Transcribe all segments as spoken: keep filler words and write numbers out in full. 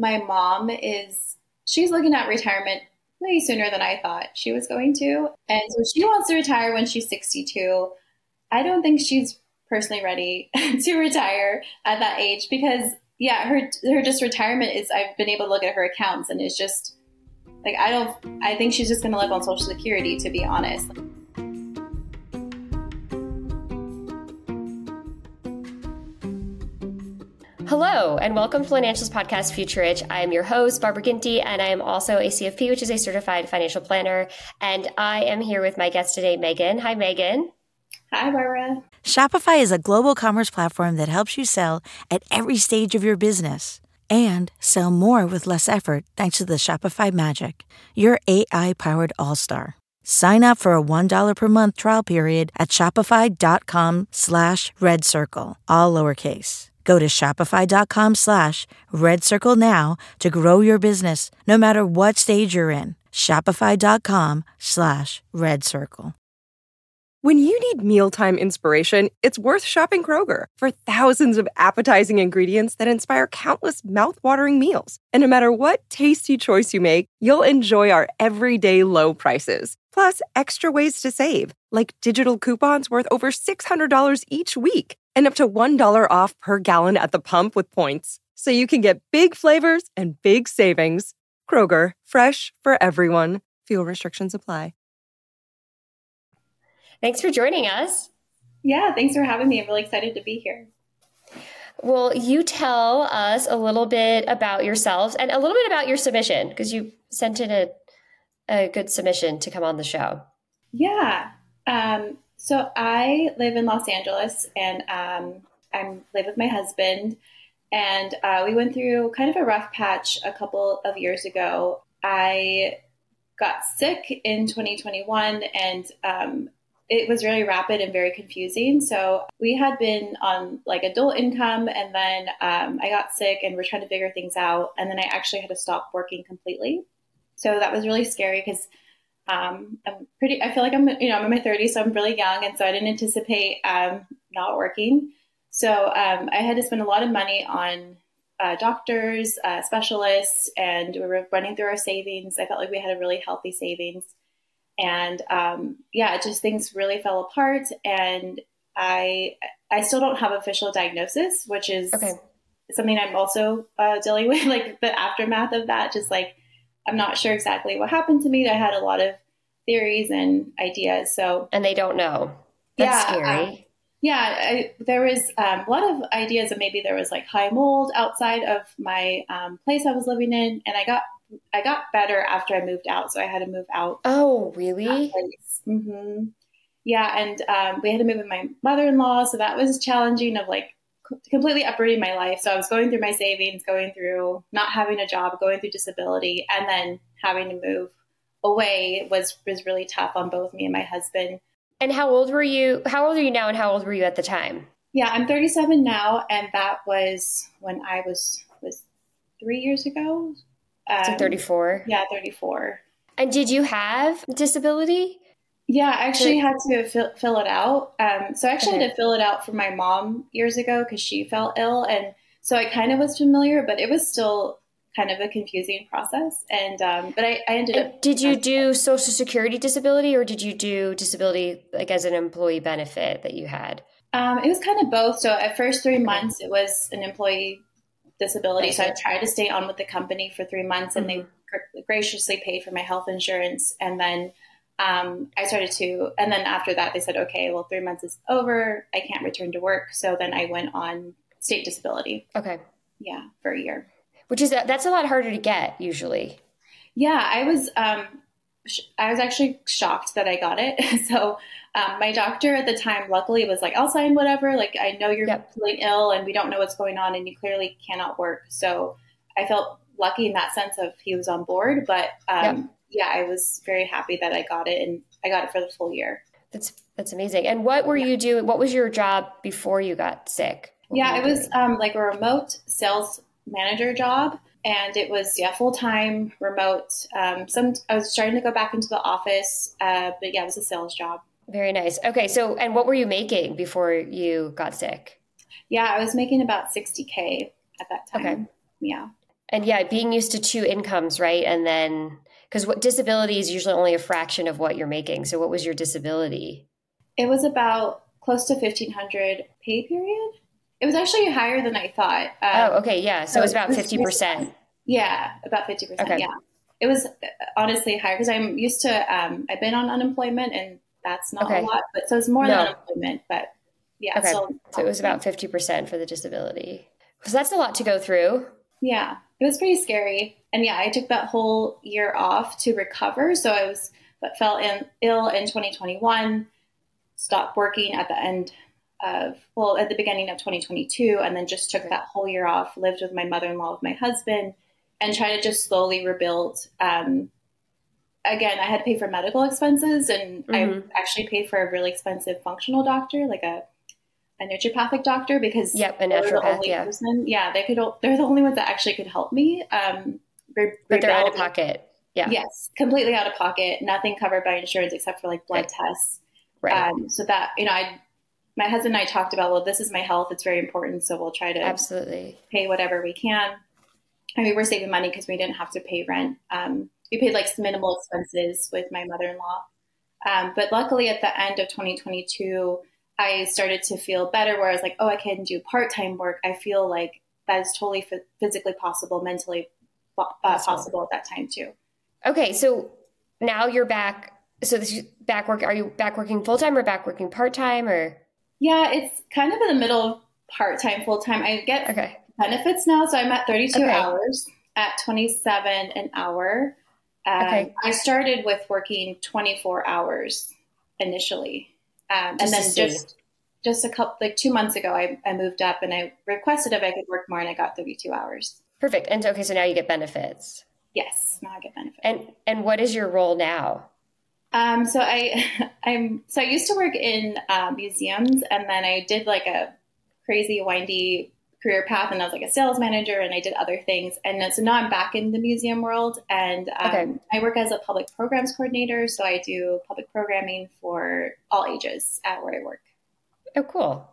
my mom is, she's looking at retirement way sooner than I thought she was going to. And so she wants to retire when she's sixty-two. I don't think she's personally ready to retire at that age because, yeah, her her just retirement is, I've been able to look at her accounts and it's just, like, I don't, I think she's just going to live on Social Security, to be honest. Hello, and welcome to Financials Podcast Future Rich. I am your host, Barbara Ginty, and I am also a C F P, which is a certified financial planner. And I am here with my guest today, Megan. Hi, Megan. Hi, Barbara. Shopify is a global commerce platform that helps you sell at every stage of your business and sell more with less effort thanks to the Shopify Magic, your A I-powered all-star. Sign up for a one dollar per month trial period at shopify.com slash red circle, all lowercase. Go to shopify.com slash red circle now to grow your business no matter what stage you're in. Shopify.com slash red circle. When you need mealtime inspiration, it's worth shopping Kroger for thousands of appetizing ingredients that inspire countless mouthwatering meals. And no matter what tasty choice you make, you'll enjoy our everyday low prices. Plus, extra ways to save, like digital coupons worth over six hundred dollars each week and up to one dollar off per gallon at the pump with points. So you can get big flavors and big savings. Kroger, fresh for everyone. Fuel restrictions apply. Thanks for joining us. Yeah, thanks for having me. I'm really excited to be here. Well, you tell us a little bit about yourselves and a little bit about your submission, because you sent in a, a good submission to come on the show. Yeah. Um, so I live in Los Angeles, and um, I live with my husband. And uh, we went through kind of a rough patch a couple of years ago. I got sick in twenty twenty-one, and um, it was really rapid and very confusing. So we had been on like a dual income, and then um, I got sick and we're trying to figure things out. And then I actually had to stop working completely. So that was really scary because um, I'm pretty, I feel like I'm, you know, I'm in my thirties, so I'm really young. And so I didn't anticipate um, not working. So um, I had to spend a lot of money on uh, doctors, uh, specialists, and we were running through our savings. I felt like we had a really healthy savings. And um, yeah, just things really fell apart. And I I still don't have official diagnosis, which is okay. something I'm also uh, dealing with, like the aftermath of that. Just like, I'm not sure exactly what happened to me. I had a lot of theories and ideas. So And they don't know. That's yeah, scary. Um, yeah, I, there was um, a lot of ideas that maybe there was like high mold outside of my um, place I was living in. And I got I got better after I moved out. So I had to move out. Oh, really? Mm-hmm. Yeah. And um, we had to move with my mother-in-law. So that was challenging of like completely uprooting my life. So I was going through my savings, going through not having a job, going through disability, and then having to move away was, was really tough on both me and my husband. And how old were you? How old are you now? And how old were you at the time? Yeah, I'm thirty-seven now. And that was when I was, was three years ago. Um, so thirty-four? Yeah, thirty-four. And did you have disability? Yeah, I actually had to fill, fill it out. Um, so I actually okay. had to fill it out for my mom years ago because she fell ill. And so I kind of was familiar, but it was still kind of a confusing process. And um, but I, I ended and up. Did you do Social Security disability, or did you do disability like as an employee benefit that you had? Um, it was kind of both. So at first three months, it was an employee disability. Okay. So I tried to stay on with the company for three months and mm-hmm. they gr- graciously paid for my health insurance. And then um, I started to, and then after that they said, okay, well, three months is over. I can't return to work. So then I went on state disability. Okay. Yeah. For a year. Which is, that's a lot harder to get usually. Yeah. I was, um, sh- I was actually shocked that I got it. so um, my doctor at the time, luckily was like, I'll sign whatever. Like, I know you're yep. feeling ill and we don't know what's going on and you clearly cannot work. So I felt lucky in that sense of he was on board, but um, yep. yeah, I was very happy that I got it, and I got it for the full year. That's, that's amazing. And what were yeah. you doing? What was your job before you got sick? What yeah, it was um, like a remote sales manager job. And it was, yeah, full-time, remote. Um, some I was starting to go back into the office, uh, but yeah, it was a sales job. Very nice. Okay. So, and what were you making before you got sick? Yeah, I was making about sixty K at that time. Okay. Yeah. And yeah, being used to two incomes, right? And then, because what disability is usually only a fraction of what you're making. So what was your disability? It was about close to fifteen hundred pay period. It was actually higher than I thought. Um, oh, okay. Yeah. So, so it was about fifty percent. Yeah, about fifty percent. Okay. Yeah. It was honestly higher because I'm used to, um, I've been on unemployment and that's not okay. a lot, but so it's more no. than unemployment, but yeah. Okay. So, so it was about fifty percent for the disability. So that's a lot to go through. Yeah, it was pretty scary. And yeah, I took that whole year off to recover. So I was, but fell in, ill in twenty twenty-one, stopped working at the end of, well, at the beginning of twenty twenty-two, and then just took that whole year off, lived with my mother-in-law, with my husband, and tried to just slowly rebuild. Um, again, I had to pay for medical expenses, and mm-hmm. I actually paid for a really expensive functional doctor, like a a naturopathic doctor, because yep, a they're the naturopath, only yeah. person, yeah, they could, they're the only ones that actually could help me. Um, re- but they're out rebuild. of pocket. Yeah. Yes. Completely out of pocket. Nothing covered by insurance except for like blood right. tests. Right. Um, so that, you know, I, my husband and I talked about, well, this is my health. It's very important. So we'll try to absolutely pay whatever we can. I mean, we're saving money because we didn't have to pay rent. Um, we paid like minimal expenses with my mother-in-law. Um, but luckily at the end of twenty twenty-two, I started to feel better where I was like, oh, I can do part-time work. I feel like that is totally f- physically possible, mentally uh, possible at that time too. Okay. So now you're back. So this is back work. Are you back working full-time or back working part-time or? Yeah, it's kind of in the middle of part-time, full-time. I get okay. benefits now. So I'm at thirty-two okay. hours at twenty-seven an hour. Um, okay. I started with working twenty-four hours initially. Um, and then just just a couple, like two months ago, I, I moved up and I requested if I could work more, and I got thirty-two hours. Perfect. And okay, so now you get benefits. Yes, now I get benefits. And and what is your role now? Um, so I I'm so I used to work in uh, museums, and then I did like a crazy windy career path, and I was like a sales manager, and I did other things, and so now I'm back in the museum world, and um, okay. I work as a public programs coordinator. So I do public programming for all ages at where I work. Oh, cool.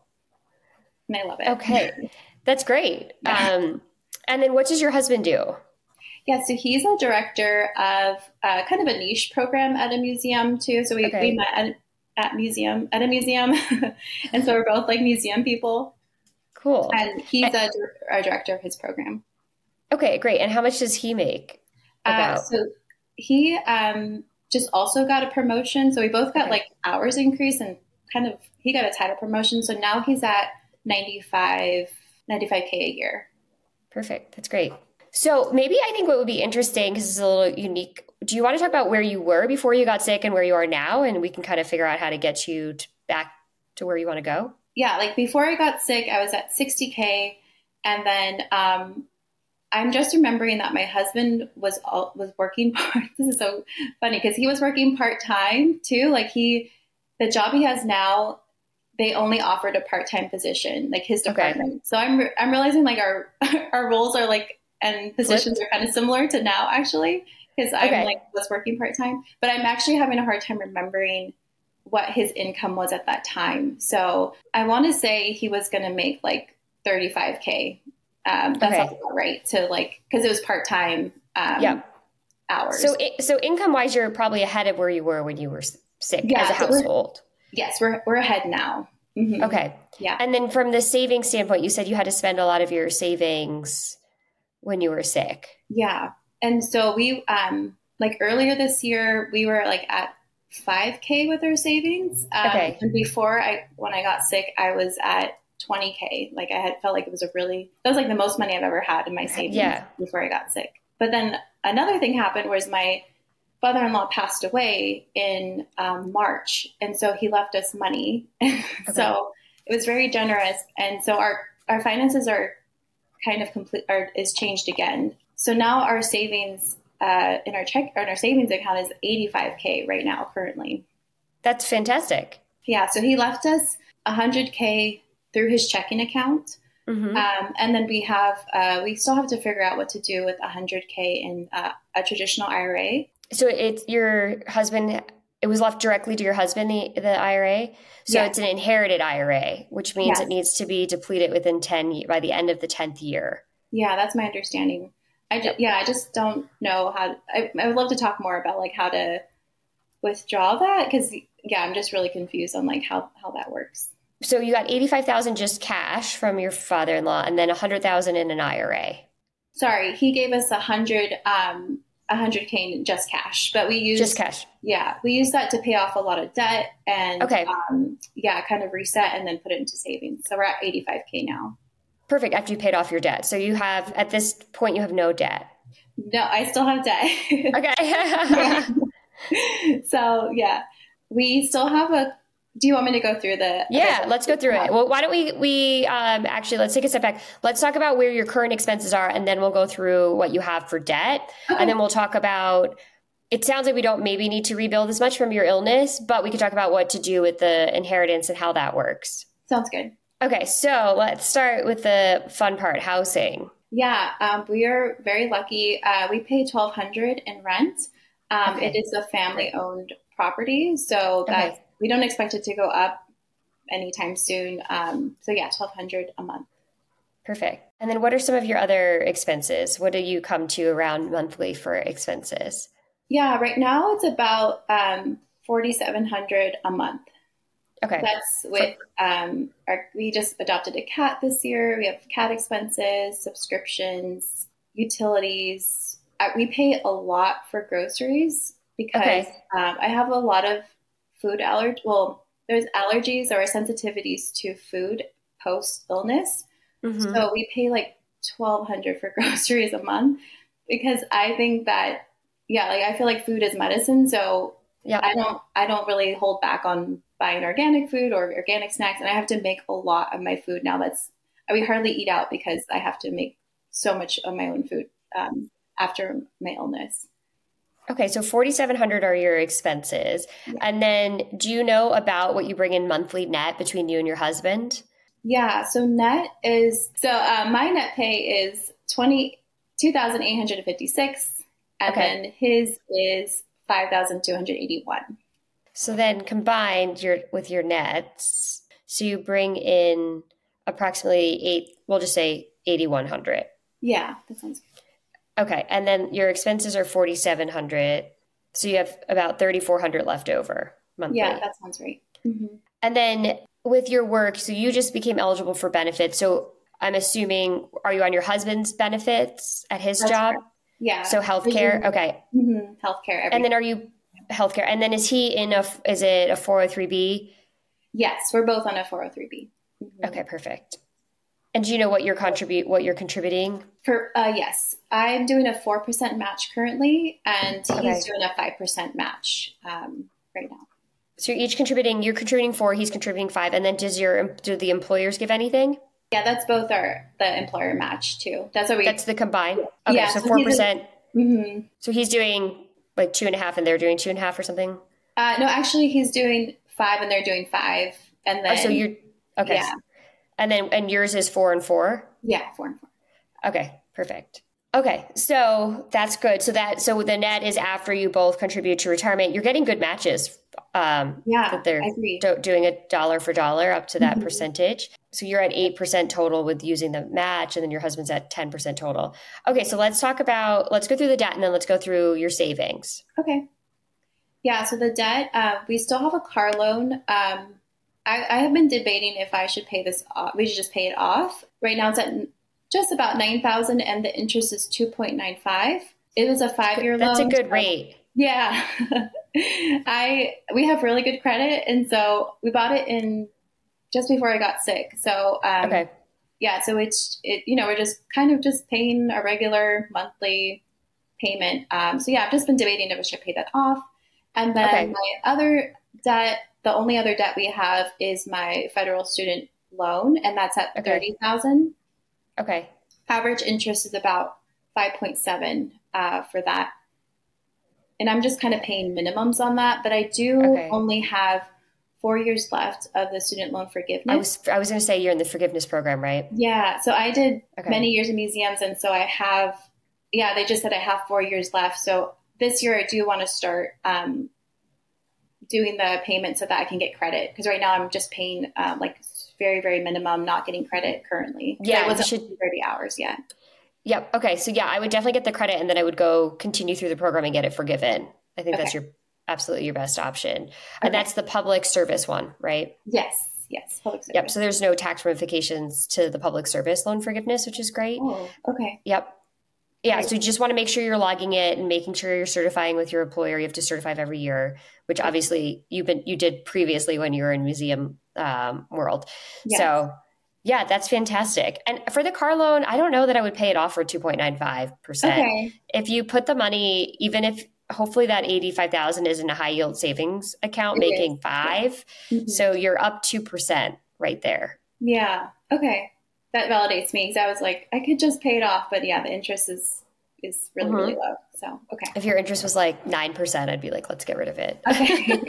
And I love it. Okay. That's great. Yeah. Um, and then what does your husband do? Yeah, so he's a director of uh, kind of a niche program at a museum too. So we, okay. we met at, at museum at a museum, and so we're both like museum people. Cool. And he's a, a director of his program. Okay, great. And how much does he make? About? Uh, so he um, just also got a promotion. So we both got okay. like hours increase, and kind of he got a title promotion. So now he's at ninety-five K a year. Perfect. That's great. So maybe I think what would be interesting, because it's a little unique. Do you want to talk about where you were before you got sick and where you are now? And we can kind of figure out how to get you to back to where you want to go. Yeah, like before I got sick, I was at sixty K. And then um, I'm just remembering that my husband was all, was working part. This is so funny because he was working part-time too. Like he, the job he has now, they only offered a part-time position, like his department. Okay. So I'm, re- I'm realizing like our, our roles are like, and positions Flipped. are kind of similar to now actually, because I'm okay. like was working part-time, but I'm actually having a hard time remembering what his income was at that time. So I want to say he was going to make like thirty-five K. Um, that's okay. about right. To like, cause it was part-time um, yeah. hours. So, it, so income wise, you're probably ahead of where you were when you were sick yeah, as a so household. We're, yes, we're, we're ahead now. Mm-hmm. Okay. Yeah. And then from the savings standpoint, you said you had to spend a lot of your savings when you were sick. Yeah. And so we, um, like earlier this year, we were like at five K with our savings. Um, okay. And before I, when I got sick, I was at twenty K. Like I had felt like it was a really, that was like the most money I've ever had in my savings yeah. before I got sick. But then another thing happened was my father-in-law passed away in um, March. And so he left us money. Okay. So it was very generous. And so our, our finances are kind of complete, or is changed again. So now our savings uh, in our check, or in our savings account is eighty-five K right now currently. That's fantastic. Yeah. So he left us one hundred K through his checking account. Mm-hmm. Um, and then we have, uh, we still have to figure out what to do with one hundred K in uh, a traditional I R A. So it's your husband, it was left directly to your husband, the, the I R A. So yes. It's an inherited I R A, which means yes. it needs to be depleted within ten by the end of the tenth year. Yeah, that's my understanding. I just, yeah, I just don't know how, to, I, I would love to talk more about like how to withdraw that. Cause yeah, I'm just really confused on like how, how that works. So you got eighty-five thousand just cash from your father-in-law and then a hundred thousand in an I R A. Sorry. He gave us a hundred, um, a hundred K in just cash, but we used just cash. Yeah. We used that to pay off a lot of debt and, okay. um, yeah, kind of reset and then put it into savings. So we're at eighty-five K now. Perfect. After you paid off your debt. So you have, at this point, you have no debt. No, I still have debt. Okay. So yeah, we still have a, do you want me to go through the? Yeah, let's go through it. Well, why don't we, we um, actually, let's take a step back. Let's talk about where your current expenses are, and then we'll go through what you have for debt. Okay. And then we'll talk about, it sounds like we don't maybe need to rebuild as much from your illness, but we can talk about what to do with the inheritance and how that works. Sounds good. Okay, so let's start with the fun part, housing. Yeah, um, we are very lucky. Uh, we pay twelve hundred dollars in rent. Um, okay. It is a family-owned property, so that okay. we don't expect it to go up anytime soon. Um, so yeah, twelve hundred dollars a month. Perfect. And then what are some of your other expenses? What do you come to around monthly for expenses? Yeah, right now it's about um, forty-seven hundred dollars a month. Okay. That's with, um, our, we just adopted a cat this year. We have cat expenses, subscriptions, utilities. Uh, we pay a lot for groceries because okay. um, I have a lot of food allergies. Well, there's allergies or sensitivities to food post illness. Mm-hmm. So we pay like twelve hundred dollars for groceries a month because I think that, yeah, like I feel like food is medicine. So yeah. I don't, I don't really hold back on buying organic food or organic snacks. And I have to make a lot of my food now. That's, we hardly eat out because I have to make so much of my own food um, after my illness. Okay. So forty-seven hundred dollars are your expenses. Yeah. And then do you know about what you bring in monthly net between you and your husband? Yeah. So net is, so uh, my net pay is twenty-two thousand eight hundred fifty-six. And okay. then his is five thousand two hundred eighty-one. So then combined your with your nets, so you bring in approximately eight, we'll just say eighty-one hundred. Yeah, that sounds good. Okay. And then your expenses are forty-seven hundred. So you have about thirty-four hundred left over monthly. Yeah, that sounds right. Mm-hmm. And then with your work, so you just became eligible for benefits. So I'm assuming, are you on your husband's benefits at his That's job? Correct. Yeah. So healthcare. Okay. Mm-hmm. Healthcare. Every- and then are you healthcare? And then is he in a, is it a four oh three B? Yes, we're both on a four oh three B. Mm-hmm. Okay, perfect. And do you know what you're contribute, what you're contributing? For, uh, yes, I'm doing a four percent match currently, and he's okay. doing a five percent match um, right now. So you're each contributing, you're contributing four, he's contributing five. And then does your, do the employers give anything? Yeah, that's both our, the employer match too. That's what we, that's the combined. Okay. Yeah, so four percent. A, mm-hmm. So he's doing like two and a half and they're doing two and a half or something? Uh, no, actually he's doing five and they're doing five. And then, oh, so you're, okay. Yeah. And then, and yours is four and four? Yeah, four and four. Okay, perfect. Okay, so that's good. So that, so the net is after you both contribute to retirement. You're getting good matches. Um, yeah, that they're I agree. Do, doing a dollar for dollar up to that mm-hmm. percentage. So you're at eight percent total with using the match, and then your husband's at ten percent total. Okay, so let's talk about, let's go through the debt and then let's go through your savings. Okay. Yeah, so the debt, uh, we still have a car loan. Um, I, I have been debating if I should pay this off. We should just pay it off. Right now it's at just about nine thousand dollars and the interest is two point nine five. It was a five-year That's loan. That's a good so, rate. Yeah. I we have really good credit, and so we bought it in just before I got sick. So um, okay. Yeah, so it's it you know we're just kind of just paying a regular monthly payment. Um, so yeah, I've just been debating if I should pay that off. And then okay. my other debt, the only other debt we have is my federal student loan, and that's at okay. thirty thousand. Okay. Average interest is about five point seven uh, for that. And I'm just kind of paying minimums on that, but I do okay. only have four years left of the student loan forgiveness. I was I was going to say you're in the forgiveness program, right? Yeah. So I did okay. many years in museums, and so I have, yeah, they just said I have four years left. So this year I do want to start um, doing the payment so that I can get credit, because right now I'm just paying um, like very, very minimum, not getting credit currently. Yeah, I wasn't should, thirty hours yet. Yep. Okay. So yeah, I would definitely get the credit and then I would go continue through the program and get it forgiven. I think Okay. that's your absolutely your best option. Okay. And that's the public service one, right? Yes. Yes. Public service. Yep. So there's no tax ramifications to the public service loan forgiveness, which is great. Oh, okay. Yep. Yeah. Great. So you just want to make sure you're logging it and making sure you're certifying with your employer. You have to certify every year, which obviously you've been, you did previously when you were in museum um, world. Yes. So yeah, that's fantastic. And for the car loan, I don't know that I would pay it off for two point nine five percent. Okay. If you put the money, even if hopefully that eighty-five thousand is in a high yield savings account It making is. five. Mhm. So you're up two percent right there. Yeah. Okay. That validates me because I was like, I could just pay it off, but yeah, the interest is is really, Mhm. really low. So okay. If your interest was like nine percent, I'd be like, let's get rid of it. Okay.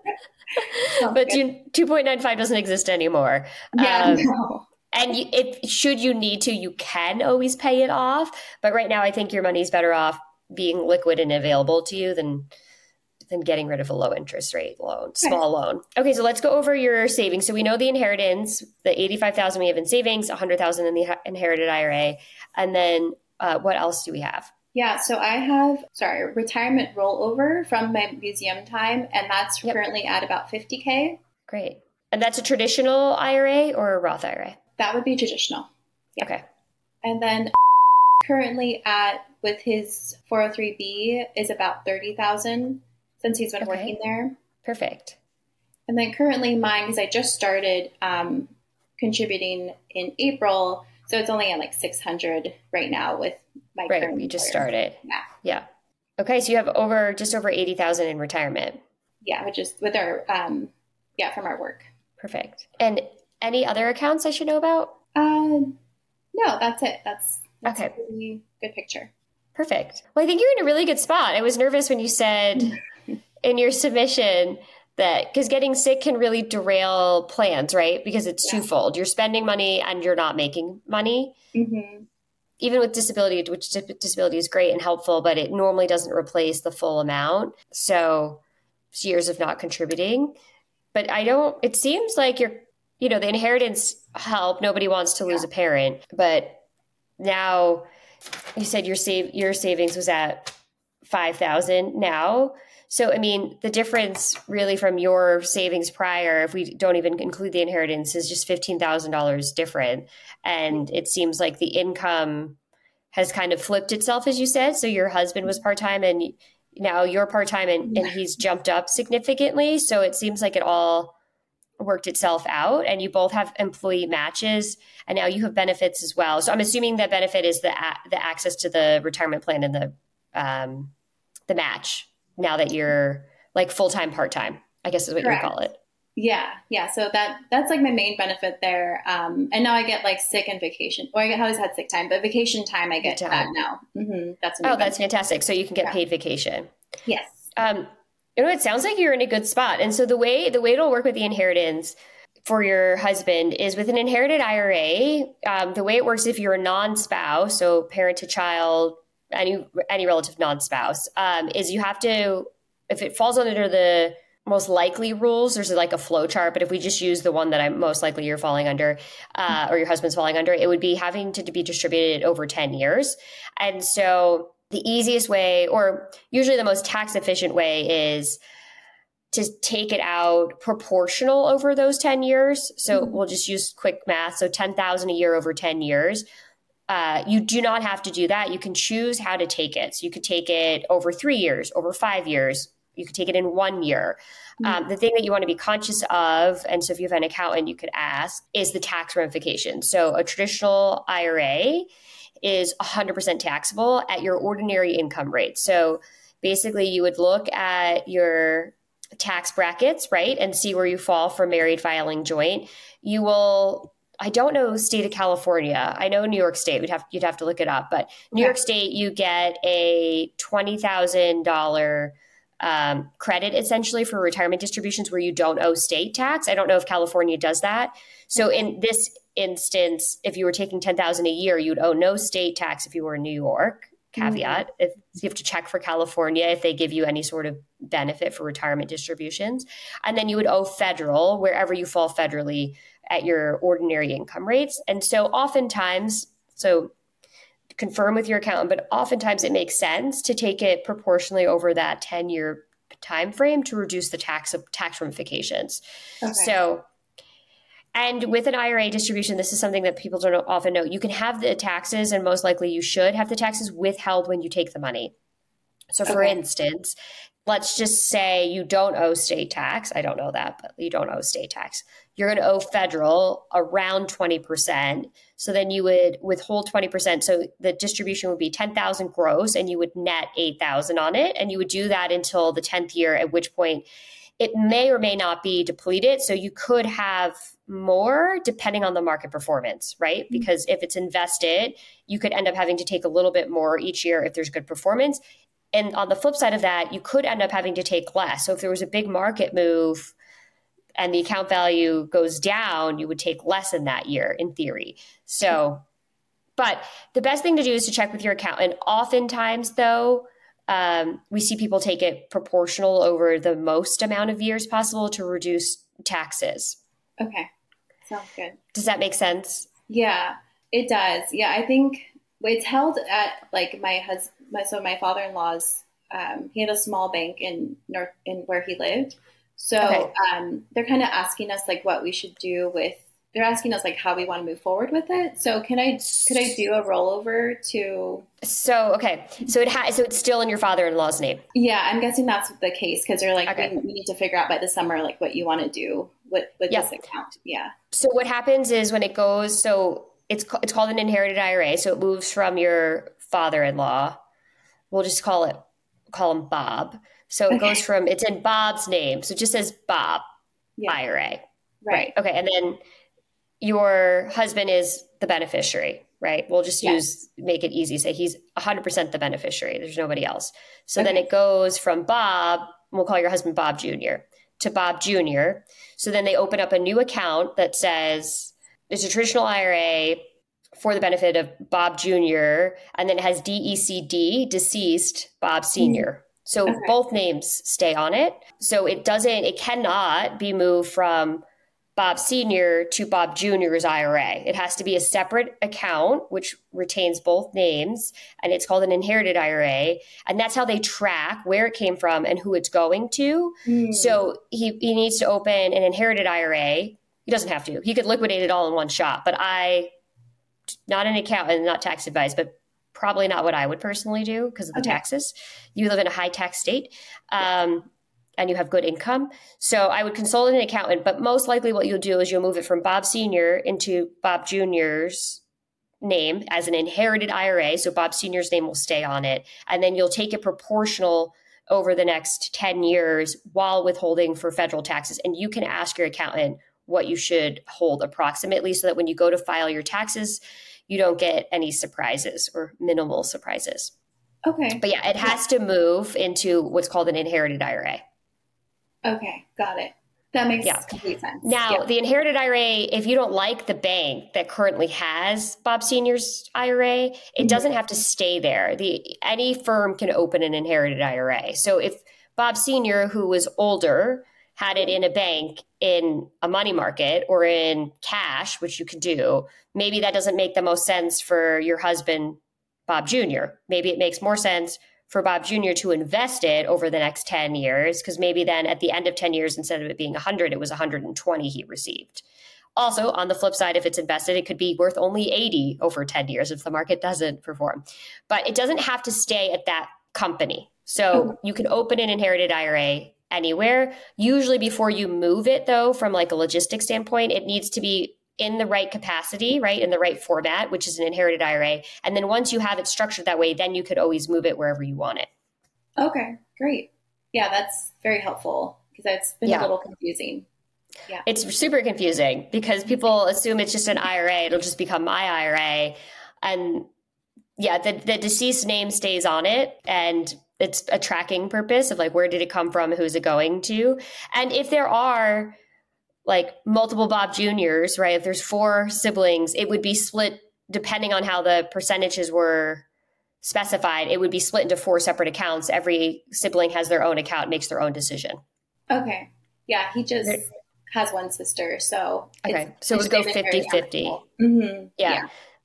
Sounds But good. two point nine five doesn't exist anymore. Yeah. Um, No. And you, if should you need to, you can always pay it off. But right now, I think your money's better off being liquid and available to you than than getting rid of a low interest rate loan, small loan. Okay, so let's go over your savings. So we know the inheritance, the eighty-five thousand we have in savings, one hundred thousand in the inherited I R A, and then uh, what else do we have? Yeah, so I have, sorry, retirement rollover from my museum time, and that's Yep. currently at about fifty K. Great, and that's a traditional I R A or a Roth I R A? That would be traditional. Yeah. Okay, And then currently at, with his four oh three B is about thirty thousand since he's been Okay. working there. perfect. And then currently mine, because I just started um, contributing in April, so it's only at like six hundred right now with my Right, current you just employer. started. Yeah. Yeah. Okay, so you have over just over eighty thousand in retirement. Yeah, which is with our, um, yeah, from our work. Perfect. And any other accounts I should know about? Uh, no, that's it. That's, that's Okay. a really good picture. Perfect. Well, I think you're in a really good spot. I was nervous when you said in your submission that because getting sick can really derail plans, right? Because it's Yeah. twofold. You're spending money and you're not making money. Mm-hmm. Even with disability, which dis- disability is great and helpful, but it normally doesn't replace the full amount. So it's years of not contributing. But I don't, it seems like you're, you know, the inheritance help. Nobody wants to lose a parent. But now you said your save, your savings was at five thousand now. So, I mean, the difference really from your savings prior, if we don't even include the inheritance, is just fifteen thousand dollars different. And it seems like the income has kind of flipped itself, as you said. So your husband was part-time and now you're part-time and, and he's jumped up significantly. So it seems like it all worked itself out and you both have employee matches and now you have benefits as well. So I'm assuming that benefit is the, the access to the retirement plan and the, um, the match now that you're like full-time, part-time, I guess is what Correct. you would call it. Yeah, yeah. So that that's like my main benefit there. Um, and now I get like sick and vacation. Or I always had sick time, but vacation time I get Good that time. now. Mm-hmm. That's a new Oh, that's benefit. fantastic. So you can get Yeah. paid vacation. Yes. Um, you know, it sounds like you're in a good spot. And so the way the way it'll work with the inheritance for your husband is with an inherited I R A. Um, the way it works, if you're a non-spouse, so parent to child, any any relative non-spouse, um, is you have to, if it falls under the most likely rules, there's like a flow chart. But if we just use the one that I'm most likely you're falling under, uh, or your husband's falling under, it would be having to be distributed over ten years. And so the easiest way, or usually the most tax efficient way, is to take it out proportional over those ten years. So Mhm. we'll just use quick math. So ten thousand a year over ten years. Uh, you do not have to do that. You can choose how to take it. So you could take it over three years, over five years. You could take it in one year. Um, the thing that you want to be conscious of, and so if you have an accountant, you could ask, is the tax ramification. So a traditional I R A is one hundred percent taxable at your ordinary income rate. So basically you would look at your tax brackets, right, and see where you fall for married, filing, joint. You will, I don't know state of California. I know New York State. We'd have you'd have to look it up, but New Okay. York State, you get a twenty thousand dollars um, credit essentially for retirement distributions where you don't owe state tax. I don't know if California does that. So in this instance, if you were taking ten thousand dollars a year, you'd owe no state tax if you were in New York. Caveat, if you have to check for California if they give you any sort of benefit for retirement distributions. And then you would owe federal wherever you fall federally at your ordinary income rates. And so oftentimes, so confirm with your accountant, but oftentimes it makes sense to take it proportionally over that ten-year time frame to reduce the tax tax ramifications. Okay. So, and with an I R A distribution, this is something that people don't often know. You can have the taxes, and most likely you should have the taxes withheld when you take the money. So for okay. instance, let's just say you don't owe state tax. I don't know that, but you don't owe state tax. You're going to owe federal around twenty percent. So then you would withhold twenty percent. So the distribution would be ten thousand gross, and you would net eight thousand on it. And you would do that until the tenth year, at which point it may or may not be depleted. So you could have more depending on the market performance, right? Mm-hmm. Because if it's invested, you could end up having to take a little bit more each year if there's good performance. And on the flip side of that, you could end up having to take less. So if there was a big market move and the account value goes down, you would take less in that year in theory. So, but the best thing to do is to check with your accountant. Oftentimes though, um, we see people take it proportional over the most amount of years possible to reduce taxes. Okay. Sounds good. Does that make sense? Yeah, it does. Yeah. I think it's held at like my husband, my, so my father-in-law's, um, he had a small bank in North in where he lived. So okay. um, they're kind of asking us like what we should do with, they're asking us like how we want to move forward with it. So can I, could I do a rollover to? So, okay. So it has, so it's still in your father-in-law's name. Yeah. I'm guessing that's the case. Cause they're like, okay. we, we need to figure out by the summer, like what you want to do with, with yep. this account. Yeah. So what happens is when it goes, so it's, it's called an inherited I R A. So it moves from your father-in-law. We'll just call it, call him Bob. So it okay. goes from, it's in Bob's name. So it just says Bob yeah. I R A. Right. right. Okay. And then your husband is the beneficiary, right? We'll just yes. use, make it easy. Say he's one hundred percent the beneficiary. There's nobody else. So okay. then it goes from Bob, we'll call your husband Bob Junior, to Bob Junior. So then they open up a new account that says it's a traditional I R A for the benefit of Bob Junior, and then it has D E C D, deceased Bob Senior. Mm. So okay. both names stay on it. So it doesn't, it cannot be moved from Bob Senior to Bob Junior's I R A. It has to be a separate account, which retains both names, and it's called an inherited I R A. And that's how they track where it came from and who it's going to. Mm. So he, he needs to open an inherited I R A. He doesn't have to. He could liquidate it all in one shot. But I, not an accountant, not tax advice, but probably not what I would personally do because of the okay. taxes. You live in a high tax state. Um, and you have good income. So I would consult an accountant, but most likely what you'll do is you'll move it from Bob Senior into Bob Junior's name as an inherited I R A. So Bob Senior's name will stay on it. And then you'll take it proportional over the next ten years while withholding for federal taxes. And you can ask your accountant what you should hold approximately so that when you go to file your taxes, you don't get any surprises or minimal surprises. Okay. But yeah, it has to move into what's called an inherited I R A. Okay, got it. That makes yeah. complete sense. Now, yeah. the inherited I R A, if you don't like the bank that currently has Bob Senior's I R A, it mm-hmm. doesn't have to stay there. The any firm can open an inherited I R A. So if Bob Senior, who was older, had it in a bank in a money market or in cash, which you could do, maybe that doesn't make the most sense for your husband, Bob Junior Maybe it makes more sense for Bob Junior to invest it over the next ten years, because maybe then at the end of ten years, instead of it being one hundred, it was one hundred twenty he received. Also, on the flip side, if it's invested, it could be worth only eighty over ten years if the market doesn't perform. But it doesn't have to stay at that company. So you can open an inherited I R A anywhere. Usually before you move it, though, from like a logistics standpoint, it needs to be in the right capacity, right, in the right format, which is an inherited I R A. And then once you have it structured that way, then you could always move it wherever you want it. Okay, great. Yeah, that's very helpful because it's been yeah. a little confusing. Yeah, it's super confusing because people assume it's just an I R A. It'll just become my I R A. And yeah, the, the deceased name stays on it, and it's a tracking purpose of like, where did it come from? Who's it going to? And if there are like multiple Bob Juniors, right? If there's four siblings, it would be split depending on how the percentages were specified. It would be split into four separate accounts. Every sibling has their own account, makes their own decision. Okay. Yeah. He just has one sister. So, okay. So it would go fifty-fifty. Mm-hmm. Yeah. yeah.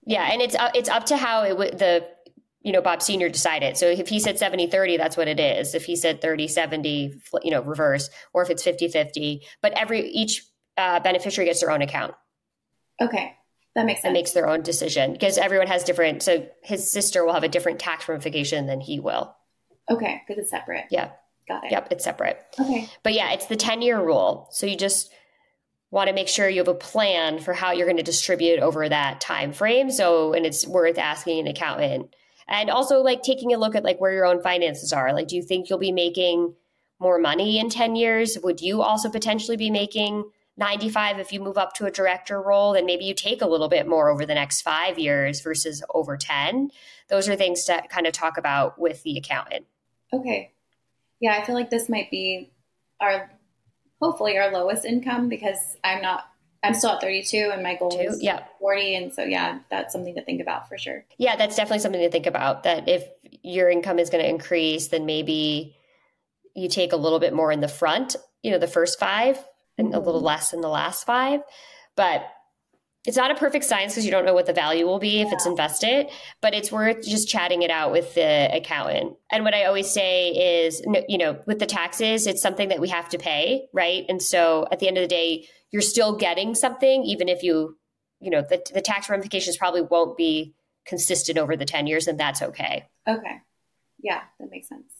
Yeah. And it's, uh, it's up to how it w- the, you know, Bob Senior decided. So if he said seventy thirty, that's what it is. If he said thirty seventy, you know, reverse, or if it's fifty fifty, but every, each uh, beneficiary gets their own account. Okay. That makes sense. And makes their own decision because everyone has different. So his sister will have a different tax ramification than he will. Okay. Because it's separate. Yeah. Got it. Yep. It's separate. Okay. But yeah, it's the ten year rule. So you just want to make sure you have a plan for how you're going to distribute over that time frame. So, and it's worth asking an accountant. And also like taking a look at like where your own finances are. Like, do you think you'll be making more money in ten years? Would you also potentially be making ninety-five if you move up to a director role? Then maybe you take a little bit more over the next five years versus over ten. Those are things to kind of talk about with the accountant. Okay. Yeah. I feel like this might be our, hopefully our lowest income because I'm not, I'm still at thirty-two and my goal Two, is yeah. forty. And so, yeah, that's something to think about for sure. Yeah, that's definitely something to think about, that if your income is going to increase, then maybe you take a little bit more in the front, you know, the first five and mm-hmm. a little less in the last five. But it's not a perfect science because you don't know what the value will be if yeah. it's invested, but it's worth just chatting it out with the accountant. And what I always say is, you know, with the taxes, it's something that we have to pay, right? And so at the end of the day, you're still getting something, even if you, you know, the, the tax ramifications probably won't be consistent over the ten years, and that's okay. Okay. Yeah, that makes sense.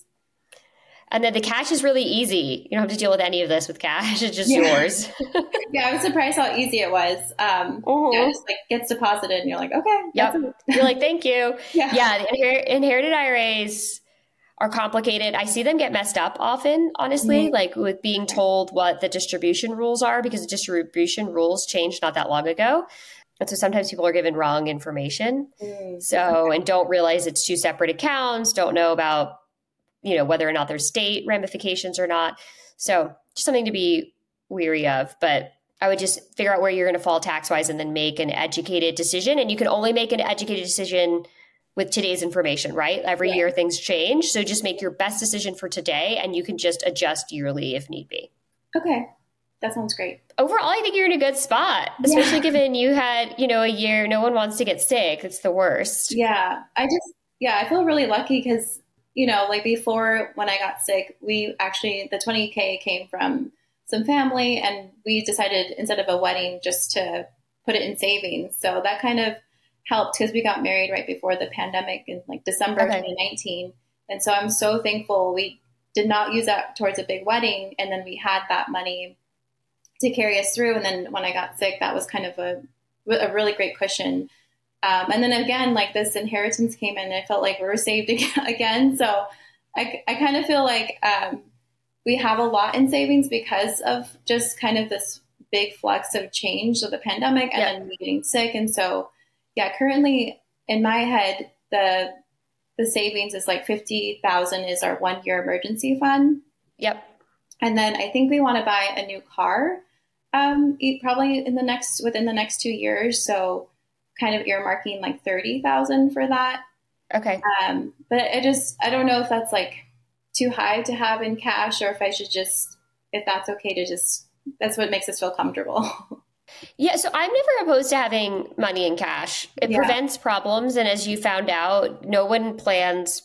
And then the cash is really easy. You don't have to deal with any of this with cash. It's just yeah. yours. Yeah, I was surprised how easy it was. Um, uh-huh. Yeah, it just like gets deposited and you're like, okay. Yep. You're like, thank you. Yeah. Yeah. The inher- inherited I R As are complicated. I see them get messed up often, honestly, mm-hmm. like with being told what the distribution rules are, because the distribution rules changed not that long ago. And so sometimes people are given wrong information. Mm-hmm. So, and don't realize it's two separate accounts, don't know about, you know, whether or not there's state ramifications or not. So just something to be weary of. But I would just figure out where you're going to fall tax-wise and then make an educated decision. And you can only make an educated decision with today's information, right? Every yeah. year things change. So just make your best decision for today and you can just adjust yearly if need be. Okay. That sounds great. Overall, I think you're in a good spot, especially yeah. given you had, you know, a year, no one wants to get sick. It's the worst. Yeah. I just, yeah, I feel really lucky because, you know, like before when I got sick, we actually, the twenty K came from some family and we decided instead of a wedding, just to put it in savings. So that kind of helped because we got married right before the pandemic in like December okay. twenty nineteen. And so I'm so thankful we did not use that towards a big wedding. And then we had that money to carry us through. And then when I got sick, that was kind of a, a really great cushion. Um, and then again, like this inheritance came in and I felt like we were saved again. So I, I kind of feel like um, we have a lot in savings because of just kind of this big flux of change of the pandemic and yeah. then me getting sick. And so, yeah, currently in my head, the the savings is like fifty thousand is our one year emergency fund. Yep. And then I think we want to buy a new car um, probably in the next, within the next two years. So kind of earmarking like thirty thousand for that. Okay. Um, but I just, I don't know if that's like too high to have in cash or if I should just, if that's okay to just, that's what makes us feel comfortable. Yeah. So I'm never opposed to having money in cash. It yeah. prevents problems. And as you found out, no one plans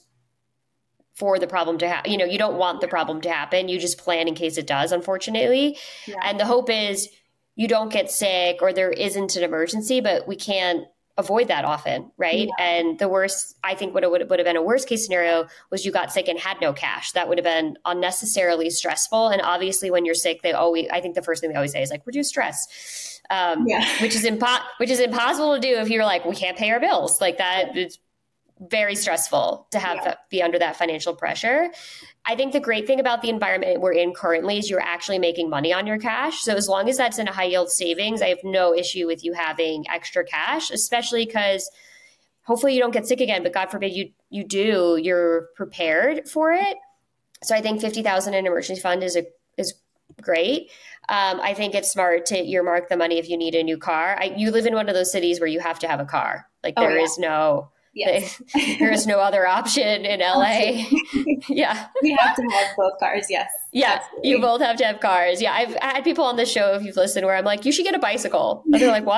for the problem to happen. You know, you don't want the problem to happen. You just plan in case it does, unfortunately. Yeah. And the hope is you don't get sick or there isn't an emergency, but we can't avoid that often, right? Yeah. And the worst, I think what it would, would have been a worst case scenario was you got sick and had no cash. That would have been unnecessarily stressful. And obviously when you're sick, they always, I think the first thing they always say is like, reduce stress, um, yeah. which is impo- which is impossible to do if you're like, we can't pay our bills like that. It's very stressful to have yeah. that, be under that financial pressure. I think the great thing about the environment we're in currently is you're actually making money on your cash. So as long as that's in a high yield savings, I have no issue with you having extra cash, especially because hopefully you don't get sick again, but God forbid you you do, you're prepared for it. So I think fifty thousand in an emergency fund is a is great. Um, I think it's smart to earmark the money if you need a new car. I, you live in one of those cities where you have to have a car. Like there oh, yeah. is no... Yes. There is no other option in L A. Yeah. We have to have both cars. Yes. Yeah. Absolutely. You both have to have cars. Yeah. I've had people on the show, if you've listened, where I'm like, you should get a bicycle. And they're like, what?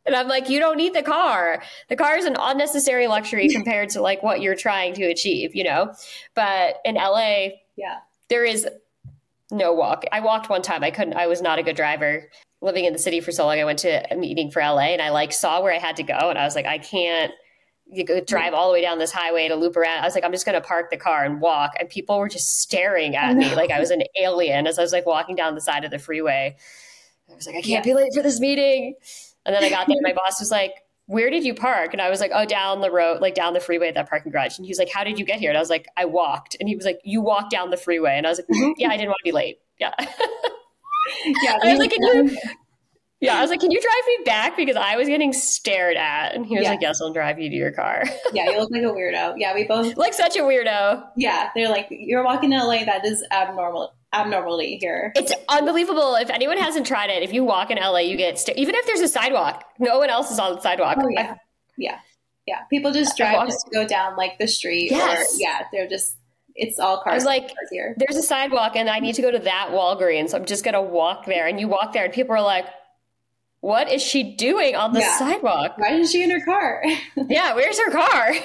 And I'm like, you don't need the car. The car is an unnecessary luxury compared to like what you're trying to achieve, you know? But in L A, yeah, there is no walk. I walked one time. I couldn't, I was not a good driver. Living in the city for so long, I went to a meeting for L A and I like saw where I had to go. And I was like, I can't you go drive all the way down this highway to loop around. I was like, I'm just going to park the car and walk. And people were just staring at me like I was an alien as I was like walking down the side of the freeway. I was like, I can't yeah. be late for this meeting. And then I got there and my boss was like, where did you park? And I was like, oh, down the road, like down the freeway at that parking garage. And he was like, how did you get here? And I was like, I walked. And he was like, you walked down the freeway. And I was like, mm-hmm, yeah, I didn't want to be late. Yeah. yeah. I was like, can you, yeah, I was like, can you drive me back? Because I was getting stared at. And he was yeah. like, yes, I'll drive you to your car. yeah, you look like a weirdo. Yeah, we both. Like such a weirdo. Yeah, they're like, you're walking to L A, that is abnormal. Abnormality here. It's unbelievable. If anyone hasn't tried it, if you walk in L A, you get st- even if there's a sidewalk, no one else is on the sidewalk. Oh, yeah. yeah. Yeah. People just drive just to go down like the street. Yes. Or, yeah. They're just, it's all cars. I was like, cars here. There's a sidewalk and I need to go to that Walgreens. So I'm just going to walk there. And you walk there and people are like, what is she doing on the yeah. sidewalk? Why is she in her car? yeah. Where's her car?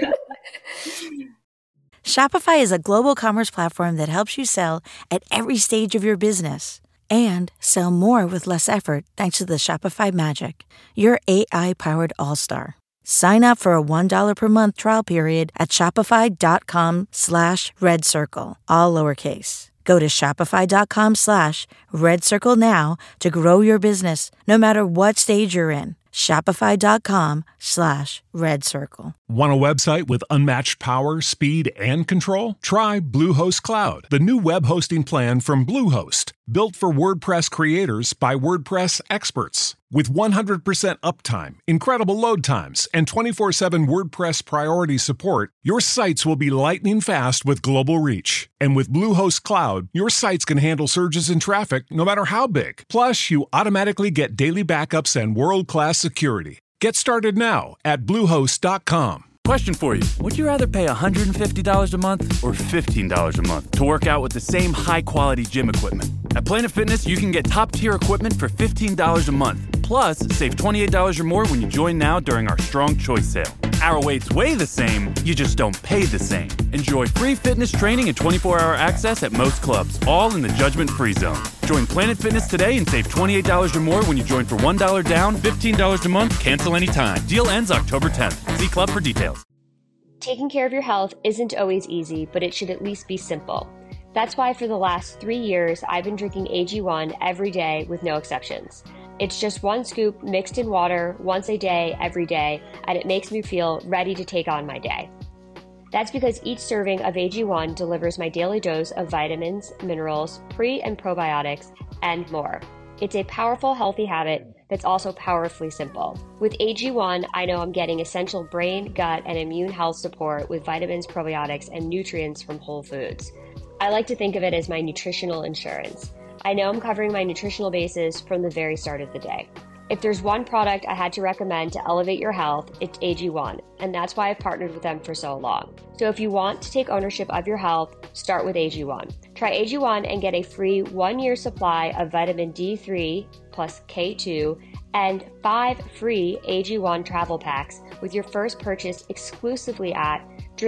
Shopify is a global commerce platform that helps you sell at every stage of your business and sell more with less effort thanks to the Shopify Magic, your A I-powered all-star. Sign up for a one dollar per month trial period at shopify.com slash red circle, all lowercase. Go to shopify.com slash red circle now to grow your business no matter what stage you're in. Shopify.com slash red circle. Want a website with unmatched power, speed, and control? Try Bluehost Cloud, the new web hosting plan from Bluehost, built for WordPress creators by WordPress experts. With one hundred percent uptime, incredible load times, and twenty-four seven WordPress priority support, your sites will be lightning fast with global reach. And with Bluehost Cloud, your sites can handle surges in traffic no matter how big. Plus, you automatically get daily backups and world-class security. Get started now at bluehost dot com. Question for you. Would you rather pay one hundred fifty dollars a month or fifteen dollars a month to work out with the same high-quality gym equipment? At Planet Fitness, you can get top-tier equipment for fifteen dollars a month. Plus, save twenty-eight dollars or more when you join now during our Strong Choice sale. Our weights weigh the same, you just don't pay the same. Enjoy free fitness training and twenty-four hour access at most clubs, all in the judgment-free zone. Join Planet Fitness today and save twenty-eight dollars or more when you join for one dollar down, fifteen dollars a month, cancel anytime. Deal ends October tenth. See club for details. Taking care of your health isn't always easy, but it should at least be simple. That's why for the last three years, I've been drinking A G one every day with no exceptions. It's just one scoop mixed in water once a day, every day, and it makes me feel ready to take on my day. That's because each serving of A G one delivers my daily dose of vitamins, minerals, pre- and probiotics, and more. It's a powerful, healthy habit that's also powerfully simple. With A G one, I know I'm getting essential brain, gut, and immune health support with vitamins, probiotics, and nutrients from whole foods. I like to think of it as my nutritional insurance. I know I'm covering my nutritional bases from the very start of the day. If there's one product I had to recommend to elevate your health, it's A G one, and that's why I've partnered with them for so long. So if you want to take ownership of your health, start with A G one. Try A G one and get a free one-year supply of vitamin D three plus K two and five free A G one travel packs with your first purchase exclusively at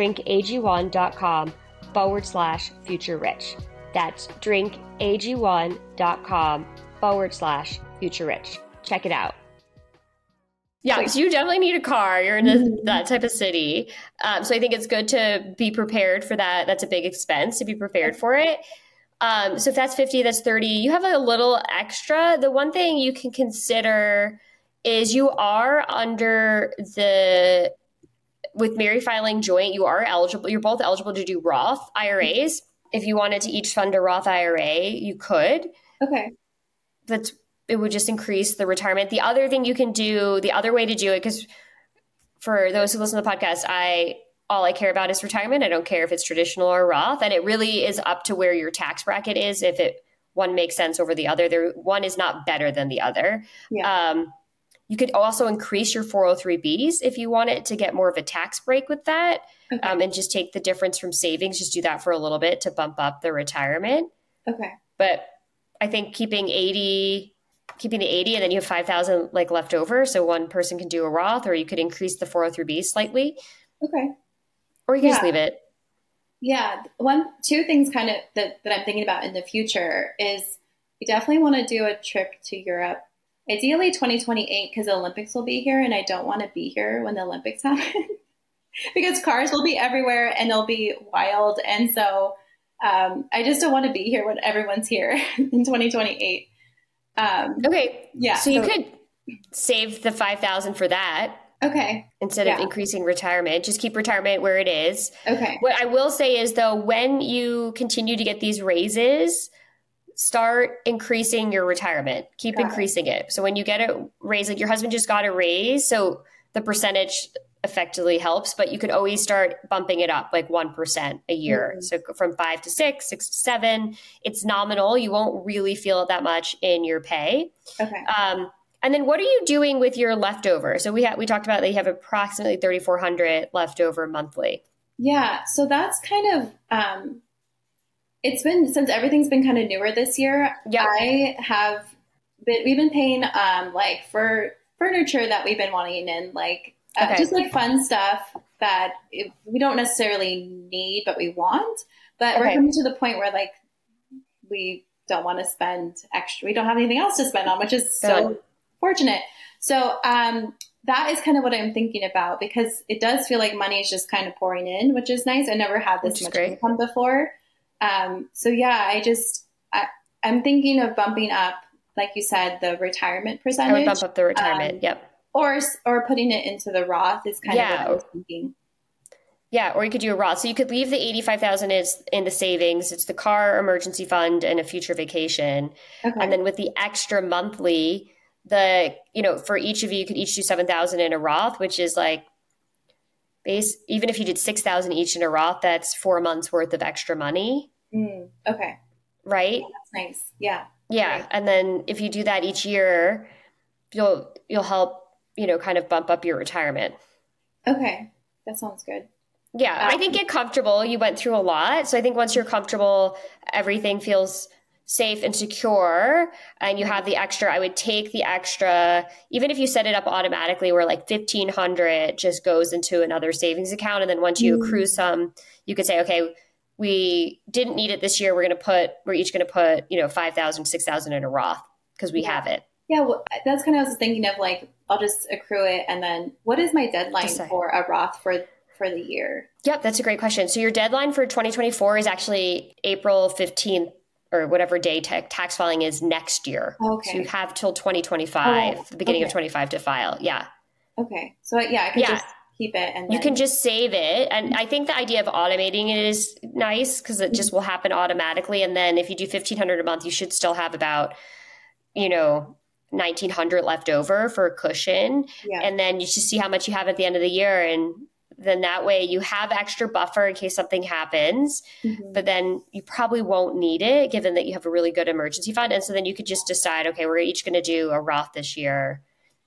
drinkag1.com forward slash future rich. That's drinkag1.com forward slash future rich. Check it out. Yeah, because you definitely need a car. You're in a, mm-hmm. that type of city. Um, so I think it's good to be prepared for that. That's a big expense to be prepared for it. Um, so if that's fifty, that's thirty. You have a little extra. The one thing you can consider is you are under the, with Mary Filing Joint, you are eligible. You're both eligible to do Roth I R As. If you wanted to each fund a Roth I R A, you could. Okay. That's it would just increase the retirement. The other thing you can do, the other way to do it, because for those who listen to the podcast, I all I care about is retirement. I don't care if it's traditional or Roth. And it really is up to where your tax bracket is. If it one makes sense over the other, there one is not better than the other. Yeah. Um, you could also increase your four oh three B's if you want it to get more of a tax break with that. Okay. um, and just take the difference from savings. Just do that for a little bit to bump up the retirement. Okay. But I think keeping eighty keeping the eighty and then you have five thousand like left over. So one person can do a Roth, or you could increase the four oh three B slightly. Okay. Or you can Yeah. just leave it. Yeah. One, two things kind of that, that I'm thinking about in the future is we definitely want to do a trip to Europe. Ideally twenty twenty-eight, because the Olympics will be here and I don't want to be here when the Olympics happen because cars will be everywhere and they'll be wild. And so um, I just don't want to be here when everyone's here in twenty twenty-eight. Um, Okay. Yeah. So you so- could save the five thousand for that Okay. instead Yeah. of increasing retirement. Just keep retirement where it is. Okay. What I will say is, though, when you continue to get these raises, start increasing your retirement. Keep Got it. increasing it. So when you get a raise, like your husband just got a raise, so the percentage effectively helps, but you could always start bumping it up like one percent a year. Mhm. So from five to six, six to seven, it's nominal. You won't really feel it that much in your pay. Okay. Um, and then what are you doing with your leftover? So we ha- we talked about that you have approximately thirty-four hundred left over monthly. Yeah. So that's kind of, um, it's been, since everything's been kind of newer this year, Yeah. I have been, we've been paying, um, like for furniture that we've been wanting in, like, uh, Okay. just like fun stuff that it, we don't necessarily need, but we want, but we're Okay. coming to the point where like, we don't want to spend extra, we don't have anything else to spend on, which is so Good. fortunate. So, um, that is kind of what I'm thinking about because it does feel like money is just kind of pouring in, which is nice. I never had Which this is much great. income before. Um, so yeah, I just, I, I'm thinking of bumping up, like you said, the retirement I percentage would bump up the retirement. Um, Yep. or, or putting it into the Roth is kind Yeah. of what I was thinking. Yeah, or you could do a Roth. So you could leave the eighty-five thousand is in the savings. It's the car emergency fund and a future vacation. Okay. And then with the extra monthly, the, you know, for each of you, you could each do seven thousand in a Roth, which is like base, even if you did six thousand each in a Roth, that's four months worth of extra money, Mm, okay. right? That's nice. Yeah. Yeah. Right. And then if you do that each year, you'll, you'll help, you know, kind of bump up your retirement. Okay. That sounds good. Yeah, I think get comfortable. You went through a lot. So I think once you're comfortable, everything feels safe and secure and you have the extra, I would take the extra, even if you set it up automatically where like fifteen hundred just goes into another savings account. And then once you Mm. accrue some, you could say, okay, we didn't need it this year. We're going to put, we're each going to put, you know, five thousand, six thousand in a Roth because we Yeah. have it. Yeah. Well, that's kind of what I was thinking of, like, I'll just accrue it. And then what is my deadline Just say. for a Roth for, for the year? Yep, that's a great question. So your deadline for twenty twenty-four is actually April fifteenth or whatever day ta- tax filing is next year. Okay. So you have till twenty twenty-five, Oh, the beginning of okay. twenty-five to file. Yeah. Okay. So yeah, I could Yeah. just keep it and then, You can just save it. And I think the idea of automating it is nice because it just will happen automatically. And then if you do fifteen hundred a month, you should still have about, you know, nineteen hundred left over for a cushion. yeah. And then you just see how much you have at the end of the year. And then that way you have extra buffer in case something happens, Mhm. but then you probably won't need it given that you have a really good emergency fund. And so then you could just decide, okay, we're each going to do a Roth this year.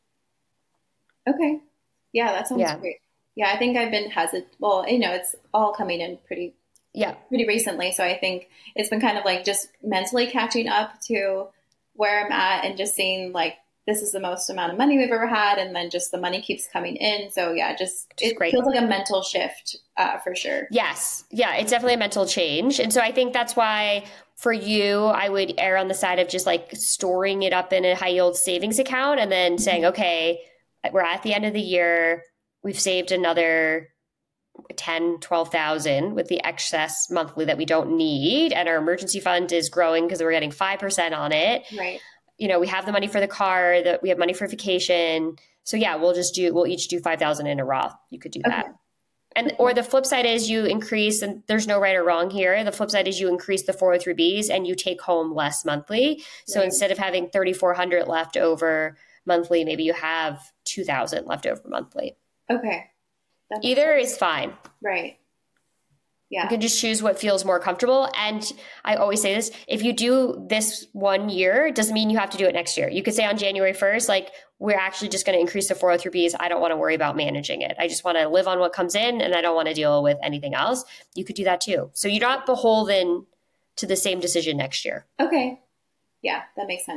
Okay. Yeah, that sounds Yeah. great. Yeah, I think I've been hesitant. Well, you know, it's all coming in pretty Yeah. pretty recently, so I think it's been kind of like just mentally catching up to where I'm at and just seeing like this is the most amount of money we've ever had, and then just the money keeps coming in. So yeah, just Which is it great. feels like a mental shift uh, for sure. Yes. Yeah. It's definitely a mental change. And so I think that's why for you, I would err on the side of just like storing it up in a high yield savings account and then saying, okay, we're at the end of the year. We've saved another ten, twelve thousand with the excess monthly that we don't need. And our emergency fund is growing because we're getting five percent on it. Right. You know, we have the money for the car, that we have money for vacation. So yeah, we'll just do, we'll each do five thousand in a Roth. You could do that. Okay. And, or the flip side is you increase, and there's no right or wrong here. The flip side is you increase the four oh three B's and you take home less monthly. So Right. instead of having thirty-four hundred left over monthly, maybe you have two thousand left over monthly. Okay. That makes Either sense. is fine. Right. You Yeah. can just choose what feels more comfortable. And I always say this, if you do this one year, it doesn't mean you have to do it next year. You could say on January first, like, we're actually just going to increase the four oh three B's. I don't want to worry about managing it. I just want to live on what comes in and I don't want to deal with anything else. You could do that too. So you're not beholden to the same decision next year. Okay. Yeah, that makes sense.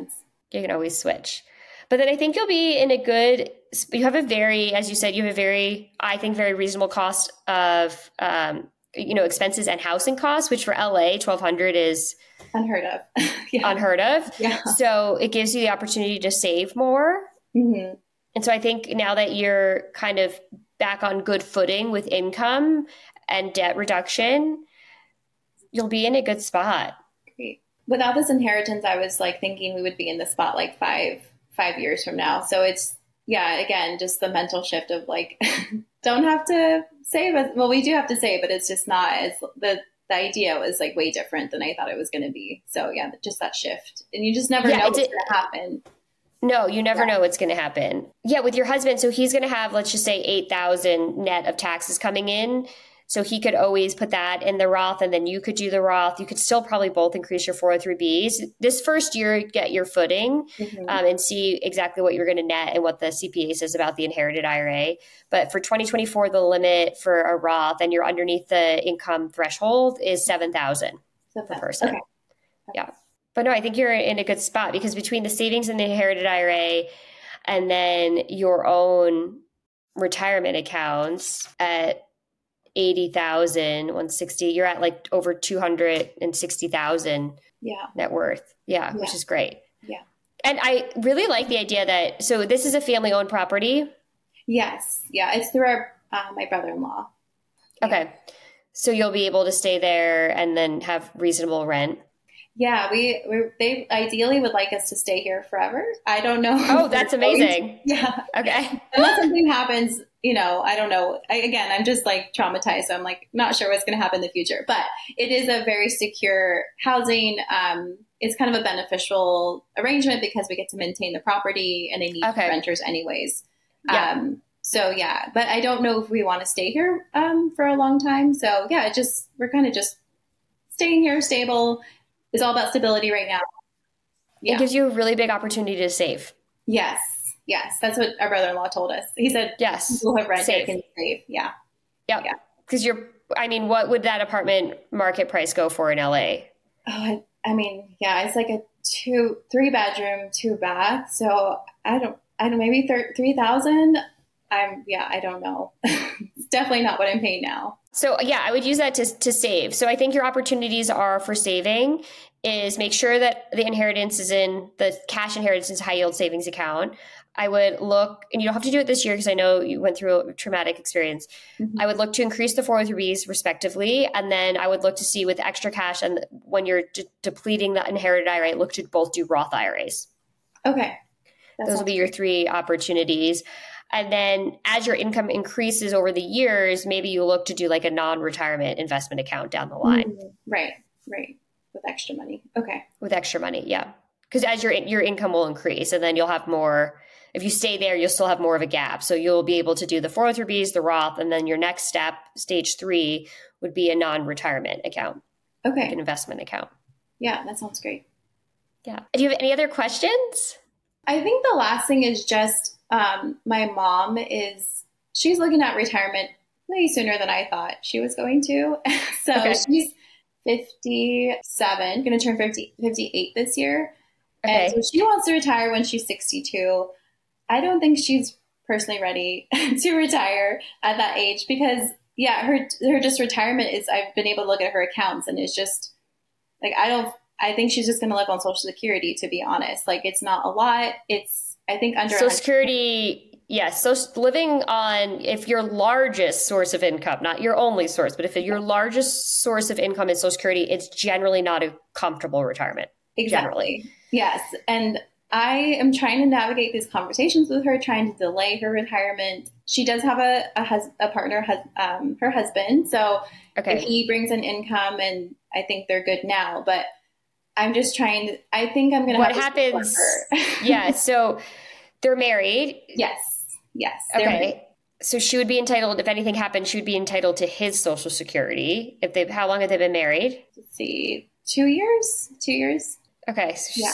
You can always switch. But then I think you'll be in a good, you have a very, as you said, you have a very, I think, very reasonable cost of, um, you know, expenses and housing costs, which for L A, twelve hundred is unheard of. yeah. Unheard of. Yeah. So it gives you the opportunity to save more. Mm-hmm. And so I think now that you're kind of back on good footing with income and debt reduction, you'll be in a good spot. Great. Without this inheritance, I was like thinking we would be in the spot like five, five years from now. So it's, yeah, again, just the mental shift of like, don't have to save as well. We do have to save, but it's just not as the, the idea was like way different than I thought it was going to be. So yeah, just that shift, and you just never yeah, know what's it, going to happen. No, you never yeah. know what's going to happen. Yeah. With your husband. So he's going to have, let's just say eight thousand net of taxes coming in. So he could always put that in the Roth, and then you could do the Roth. You could still probably both increase your four oh three Bs. This first year, get your footing mm-hmm. um, and see exactly what you're going to net and what the C P A says about the inherited I R A. But for twenty twenty-four, the limit for a Roth and you're underneath the income threshold is seven thousand dollars per person. Okay. Yeah. But no, I think you're in a good spot because between the savings and the inherited I R A and then your own retirement accounts at eighty thousand, one hundred sixty, you're at like over two hundred sixty thousand yeah. net worth. Yeah, yeah, which is great. Yeah. And I really like the idea that, so this is a family owned property. Yes. Yeah. It's through our, uh, my brother-in-law. Yeah. Okay. So you'll be able to stay there and then have reasonable rent. Yeah, we we they ideally would like us to stay here forever. I don't know. Oh, that's amazing. Yeah. Okay. Unless something happens, you know, I don't know. I, again, I'm just like traumatized. So I'm like not sure what's going to happen in the future. But it is a very secure housing. Um, it's kind of a beneficial arrangement because we get to maintain the property and they need okay. renters anyways. Yeah. Um, so yeah, but I don't know if we want to stay here um, for a long time. So yeah, it just we're kind of just staying here, stable. It's all about stability right now. Yeah. It gives you a really big opportunity to save. Yes. Yes. That's what our brother-in-law told us. He said, yes, people who have rent save. Can save. Yeah. Yep. Yeah. Because you're, I mean, what would that apartment market price go for in L A? Oh, I, I mean, yeah, it's like a two, three bedroom, two bath. So I don't, I don't, maybe three thousand. I'm, yeah, I don't know. It's definitely not what I'm paying now. So yeah, I would use that to to save. So I think your opportunities are for saving is make sure that the inheritance is in the cash inheritance high yield savings account. I would look, and you don't have to do it this year because I know you went through a traumatic experience. Mm-hmm. I would look to increase the four oh three Bs respectively. And then I would look to see with extra cash and when you're de- depleting the inherited I R A, look to both do Roth I R As. Okay. That Those will be your three opportunities. And then as your income increases over the years, maybe you look to do like a non-retirement investment account down the line. Mm-hmm. Right, right. With extra money. Okay. With extra money, yeah. Because as your your income will increase and then you'll have more, if you stay there, you'll still have more of a gap. So you'll be able to do the four oh three Bs, the Roth, and then your next step, stage three, would be a non-retirement account. Okay. Like an investment account. Yeah, that sounds great. Yeah. Do you have any other questions? I think the last thing is just, Um, my mom is, she's looking at retirement way sooner than I thought she was going to. So okay. She's fifty-seven, going to turn fifty, fifty-eight this year. Okay. And so she wants to retire when she's sixty-two. I don't think she's personally ready to retire at that age because yeah, her, her just retirement is, I've been able to look at her accounts and it's just like, I don't, I think she's just going to live on Social Security, to be honest. Like it's not a lot. It's, I think under Social Security, yes. So living on, if your largest source of income, not your only source, but if your largest source of income is Social Security, it's generally not a comfortable retirement. Exactly. Generally. Yes. And I am trying to navigate these conversations with her, trying to delay her retirement. She does have a a, hus- a partner, hus- um, her husband. So okay. If he brings an income, and I think they're good now, but I'm just trying to, I think I'm going to have What happens? Yeah. So they're married. Yes. Yes. Okay. Married. So she would be entitled, if anything happened, she would be entitled to his Social Security. If they, how long have they been married? Let's see, two years, two years. Okay. So yeah.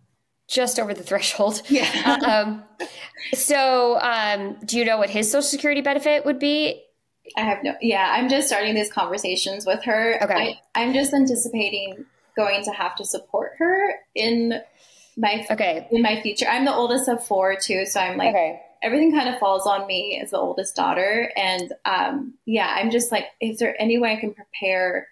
Just over the threshold. Yeah. um, so um, do you know what his Social Security benefit would be? I have no, yeah, I'm just starting these conversations with her. Okay. I, I'm just anticipating going to have to support her in my okay. in my future. I'm the oldest of four too, so I'm like okay. everything kind of falls on me as the oldest daughter, and um, yeah, I'm just like, is there any way I can prepare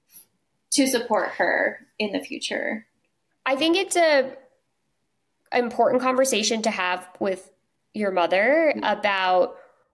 to support her in the future? I think it's a important conversation to have with your mother about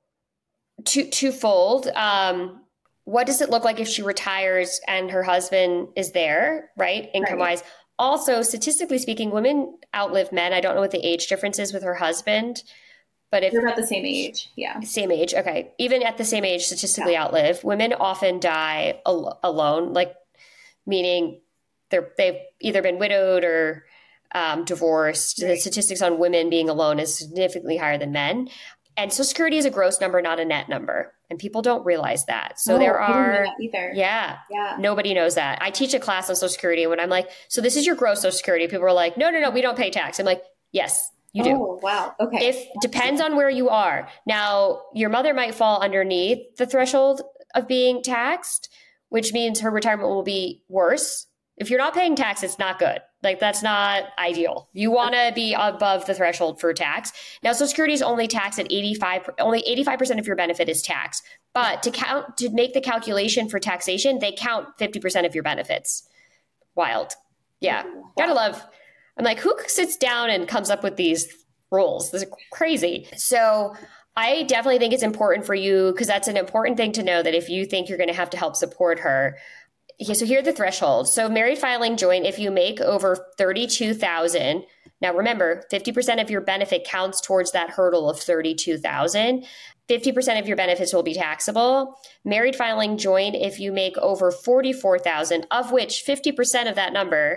two twofold. Um, what does it look like if she retires and her husband is there, right? Income wise. Right. Also, statistically speaking, women outlive men. I don't know what the age difference is with her husband, but if they're about the same age, yeah, same age. Okay, even at the same age, statistically yeah. outlive. Women often die al- alone, like meaning they're they've either been widowed or um, divorced. Right. The statistics on women being alone is significantly higher than men. And Social Security is a gross number, not a net number. And people don't realize that. So oh, there are, I didn't know that either. Yeah, yeah, nobody knows that. I teach a class on Social Security when I'm like, so this is your gross Social Security. People are like, no, no, no, we don't pay tax. I'm like, yes, you do. Oh, wow. Okay. If depends on where you are. Now, your mother might fall underneath the threshold of being taxed, which means her retirement will be worse. If you're not paying tax, it's not good. Like, that's not ideal. You want to be above the threshold for tax. Now, Social Security is only taxed at eighty-five, only eighty-five percent of your benefit is taxed. But to count, to make the calculation for taxation, they count fifty percent of your benefits. Wild. Yeah. Wow. Gotta love. I'm like, who sits down and comes up with these rules? This is crazy. So I definitely think it's important for you, because that's an important thing to know, that if you think you're going to have to help support her. Yeah, so here are the thresholds. So married filing joint, if you make over thirty-two thousand dollars, now remember, fifty percent of your benefit counts towards that hurdle of thirty-two thousand dollars. fifty percent of your benefits will be taxable. Married filing joint, if you make over forty-four thousand dollars, of which fifty percent of that number,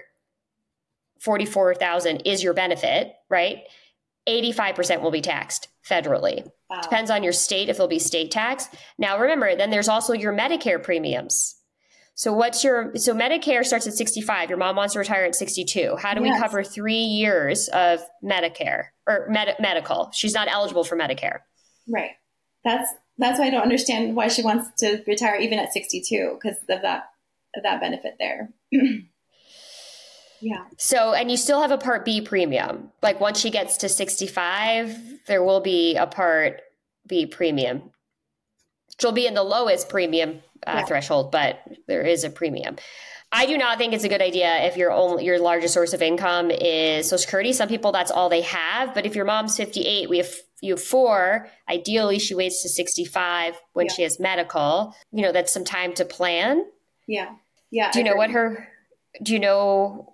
forty-four thousand dollars, is your benefit, right? eighty-five percent will be taxed federally. Wow. Depends on your state if there'll be state tax. Now remember, then there's also your Medicare premiums. So what's your, so Medicare starts at sixty-five. Your mom wants to retire at sixty-two. How do yes. we cover three years of Medicare or med- medical? She's not eligible for Medicare. Right. That's, that's why I don't understand why she wants to retire even at sixty-two, because of that, of that benefit there. Yeah. So, and you still have a Part B premium. Like once she gets to sixty-five, there will be a Part B premium. She'll be in the lowest premium uh, yeah. threshold, but there is a premium. I do not think it's a good idea if your only, your largest source of income is Social Security. Some people, that's all they have. But if your mom's fifty-eight, we have you have four. Ideally, she waits to sixty-five when yeah. she has medical. You know, that's some time to plan. Yeah. Yeah. Do you know what her? Do you know?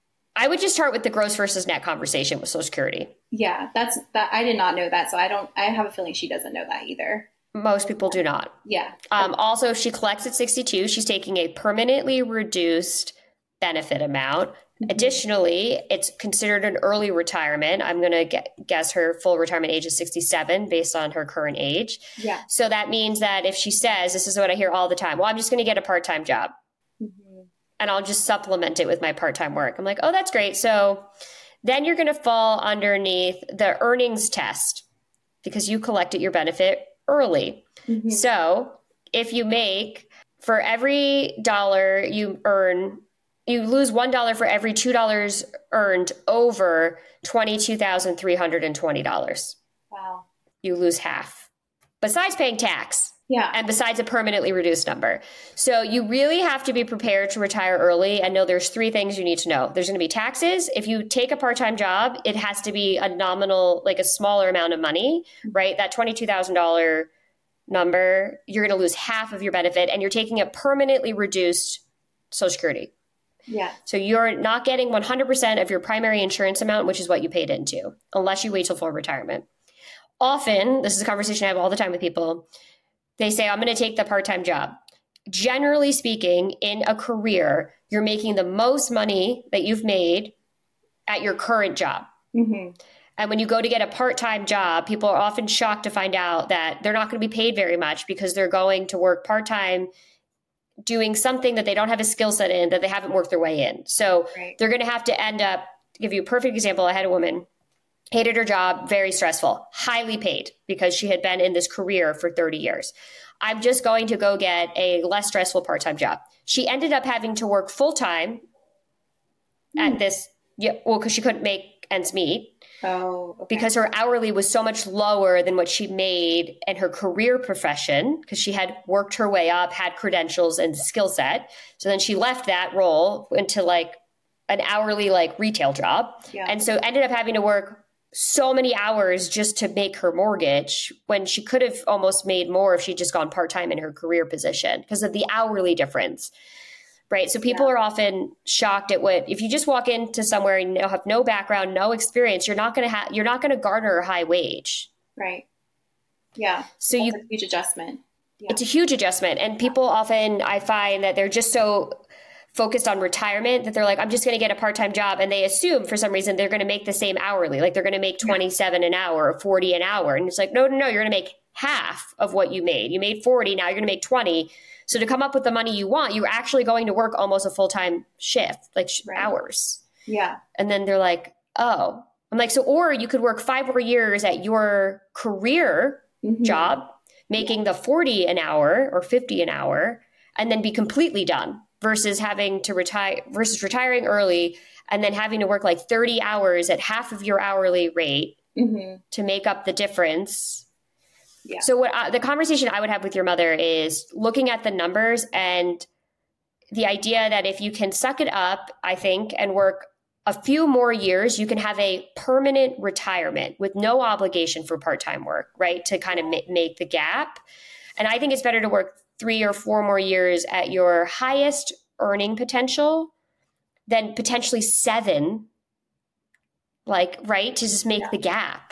I would just start with the gross versus net conversation with Social Security. Yeah, that's that. I did not know that, so I don't. I have a feeling she doesn't know that either. Most people do not. Yeah. Um, also, if she collects at sixty-two, she's taking a permanently reduced benefit amount. Mm-hmm. Additionally, it's considered an early retirement. I'm going to guess her full retirement age is sixty-seven based on her current age. Yeah. So that means that if she says, this is what I hear all the time, well, I'm just going to get a part-time job. Mm-hmm. And I'll just supplement it with my part-time work. I'm like, oh, that's great. So then you're going to fall underneath the earnings test because you collected your benefit early. Mm-hmm. So if you make, for every dollar you earn, you lose one dollar for every two dollars earned over twenty-two thousand three hundred twenty dollars. Wow. You lose half, besides paying tax. Yeah. And besides a permanently reduced number. So you really have to be prepared to retire early and know there's three things you need to know. There's going to be taxes. If you take a part-time job, it has to be a nominal, like a smaller amount of money, right? That twenty-two thousand dollars number, you're going to lose half of your benefit and you're taking a permanently reduced Social Security. Yeah. So you're not getting one hundred percent of your primary insurance amount, which is what you paid into, unless you wait till full retirement. Often, this is a conversation I have all the time with people. They say, I'm going to take the part-time job. Generally speaking, in a career, you're making the most money that you've made at your current job. Mm-hmm. And when you go to get a part-time job, people are often shocked to find out that they're not going to be paid very much because they're going to work part-time doing something that they don't have a skill set in, that they haven't worked their way in. So right. they're going to have to end up, to give you a perfect example, I had a woman, hated her job, very stressful, highly paid because she had been in this career for thirty years. I'm just going to go get a less stressful part-time job. She ended up having to work full-time mm. at this Yeah, well, because she couldn't make ends meet. Oh, okay. Because her hourly was so much lower than what she made in her career profession, because she had worked her way up, had credentials and skill set. So then she left that role into like an hourly like retail job. Yeah. And so ended up having to work so many hours just to make her mortgage when she could have almost made more if she'd just gone part-time in her career position because of the hourly difference. Right. So people Yeah. are often shocked at what, if you just walk into somewhere and have no background, no experience, you're not going to have, you're not going to garner a high wage. Right. Yeah. So That's you, a huge adjustment. Yeah. it's a huge adjustment. And people often, I find that they're just so focused on retirement that they're like, I'm just going to get a part-time job. And they assume for some reason they're going to make the same hourly, like they're going to make twenty-seven an hour or forty an hour. And it's like, no, no, no, you're going to make half of what you made. You made forty. Now you're going to make twenty. So to come up with the money you want, you're actually going to work almost a full-time shift, like Right. hours. Yeah. And then they're like, oh, I'm like, so, or you could work five more years at your career Mhm. job, making the forty an hour or fifty an hour, and then be completely done versus having to retire versus retiring early and then having to work like thirty hours at half of your hourly rate Mhm. to make up the difference. Yeah. So what I, the conversation I would have with your mother is looking at the numbers and the idea that if you can suck it up, I think, and work a few more years, you can have a permanent retirement with no obligation for part-time work, right? To kind of ma- make the gap. And I think it's better to work three or four more years at your highest earning potential than potentially seven, like, right? To just make Yeah. the gap.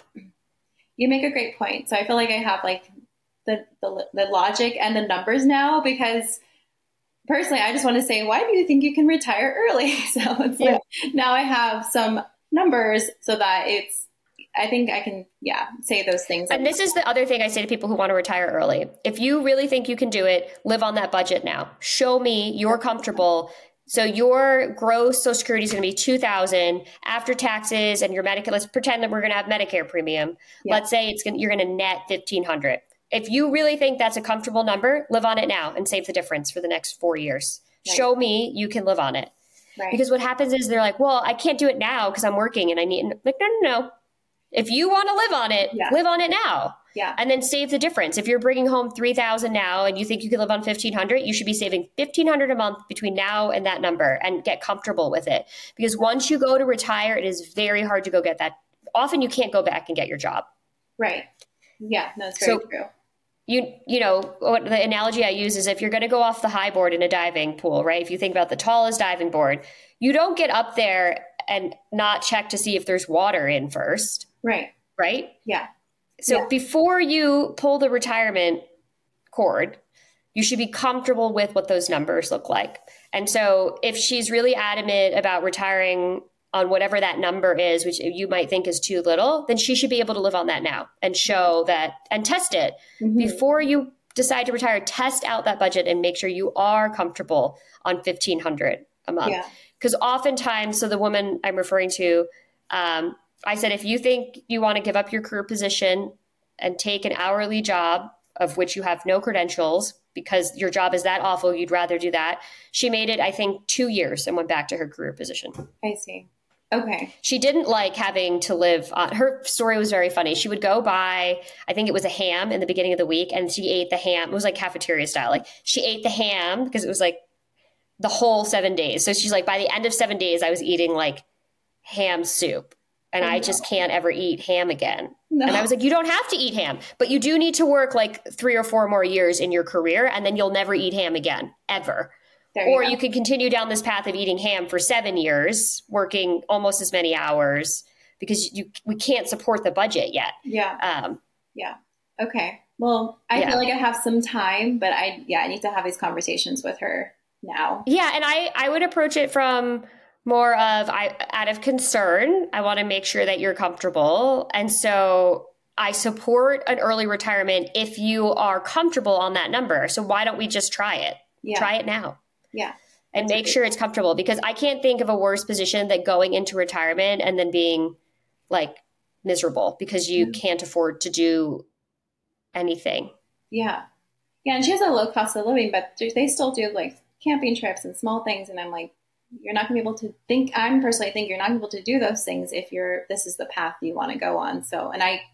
You make a great point. So I feel like I have like the, the the logic and the numbers now because personally, I just want to say, why do you think you can retire early? So it's Yeah. like now I have some numbers so that it's, I think I can, yeah, say those things. And this is the other thing I say to people who want to retire early. If you really think you can do it, live on that budget now. Show me you're comfortable. So your gross Social Security is going to be two thousand dollars after taxes and your Medicare. Let's pretend that we're going to have Medicare premium. Yeah. Let's say it's going, you're going to net fifteen hundred dollars. If you really think that's a comfortable number, live on it now and save the difference for the next four years. Right. Show me you can live on it. Right. Because what happens is they're like, well, I can't do it now because I'm working and I need, like, no, no, no. If you want to live on it, Yeah. live on it now. Yeah. And then save the difference. If you're bringing home three thousand dollars now and you think you can live on fifteen hundred dollars, you should be saving fifteen hundred dollars a month between now and that number and get comfortable with it. Because once you go to retire, it is very hard to go get that. Often you can't go back and get your job. Right. Yeah, no, it's very So- true. You you know, what the analogy I use is if you're going to go off the high board in a diving pool, right? If you think about the tallest diving board, you don't get up there and not check to see if there's water in first, Right. right? Yeah. So Yeah. before you pull the retirement cord, you should be comfortable with what those numbers look like. And so if she's really adamant about retiring on whatever that number is, which you might think is too little, then she should be able to live on that now and show that and test it. Mhm. Before you decide to retire, test out that budget and make sure you are comfortable on fifteen hundred dollars a month. Yeah. Because oftentimes, so the woman I'm referring to, um, I said, if you think you want to give up your career position and take an hourly job of which you have no credentials because your job is that awful, you'd rather do that. She made it, I think, two years and went back to her career position. I see. Okay. She didn't like having to live on, her story was very funny. She would go buy, I think it was a ham in the beginning of the week, and she ate the ham. It was like cafeteria style. Like she ate the ham because it was like the whole seven days. So she's like, by the end of seven days, I was eating like ham soup. And Oh, I no. just can't ever eat ham again. No. And I was like, you don't have to eat ham, but you do need to work like three or four more years in your career, and then you'll never eat ham again, ever. There Or go. you could continue down this path of eating ham for seven years, working almost as many hours, because you we can't support the budget yet. Yeah. Um, Yeah. Okay. Well, I Yeah. feel like I have some time, but I, yeah, I need to have these conversations with her now. yeah, and I, I would approach it from more of, I out of concern, I want to make sure that you're comfortable. And so I support an early retirement if you are comfortable on that number. So why don't we just try it? Yeah. Try it now. Yeah. And That's a make good sure it's comfortable, because I can't think of a worse position than going into retirement and then being like miserable because you Mhm. can't afford to do anything. Yeah. Yeah. And she has a low cost of living, but they still do like camping trips and small things. And I'm like, you're not going to be able to think, I'm personally think you're not going to be able to do those things if you're, this is the path you want to go on. So, and I,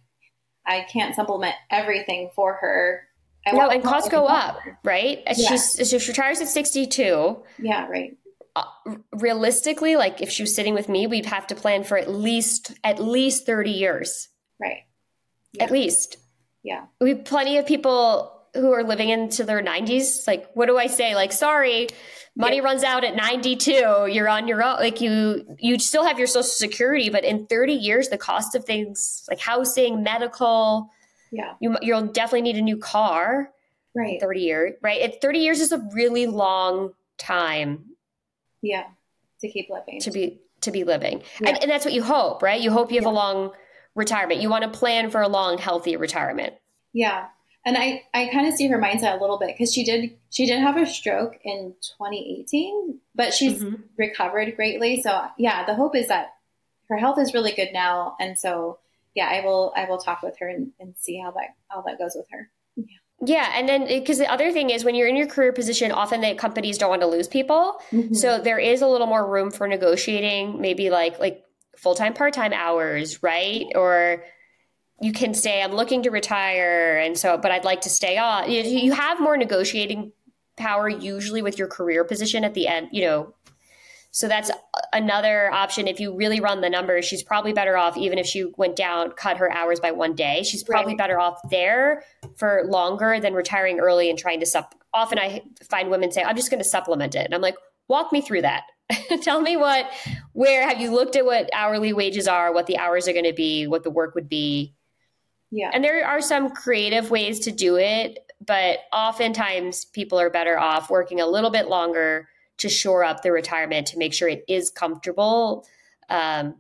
I can't supplement everything for her. I no, and costs go up, right? Yeah. She's, so she retires at sixty-two. Yeah, right. Uh, realistically, like if she was sitting with me, we'd have to plan for at least, at least thirty years. Right. Yeah. At least. Yeah. We have plenty of people who are living into their nineties. Like, what do I say? Like, sorry, money yeah. runs out at ninety-two. You're on your own. Like you, you still have your Social Security, but in thirty years, the cost of things like housing, medical, yeah, you, you'll definitely need a new car. Right. thirty years, right? It, thirty years is a really long time. Yeah. To keep living. To be, to be living. Yeah. And, and that's what you hope, right? You hope you have yeah. a long retirement. You want to plan for a long, healthy retirement. Yeah. And I, I kind of see her mindset a little bit because she did she did have a stroke in twenty eighteen, but she's mm-hmm. recovered greatly. So yeah, the hope is that her health is really good now. And so yeah, I will I will talk with her and, and see how that how that goes with her. Yeah. Yeah. And then because the other thing is when you're in your career position, often the companies don't want to lose people. Mm-hmm. So there is a little more room for negotiating, maybe like like full-time, part-time hours, right? Or you can say, I'm looking to retire. And so, but I'd like to stay on. You, you have more negotiating power usually with your career position at the end, you know. So that's another option. If you really run the numbers, she's probably better off, even if she went down, cut her hours by one day, she's probably right. better off there for longer than retiring early and trying to sup. Often I find women say, I'm just going to supplement it. And I'm like, walk me through that. Tell me what, where have you looked at what hourly wages are, what the hours are going to be, what the work would be. Yeah. And there are some creative ways to do it, but oftentimes people are better off working a little bit longer to shore up the retirement, to make sure it is comfortable um,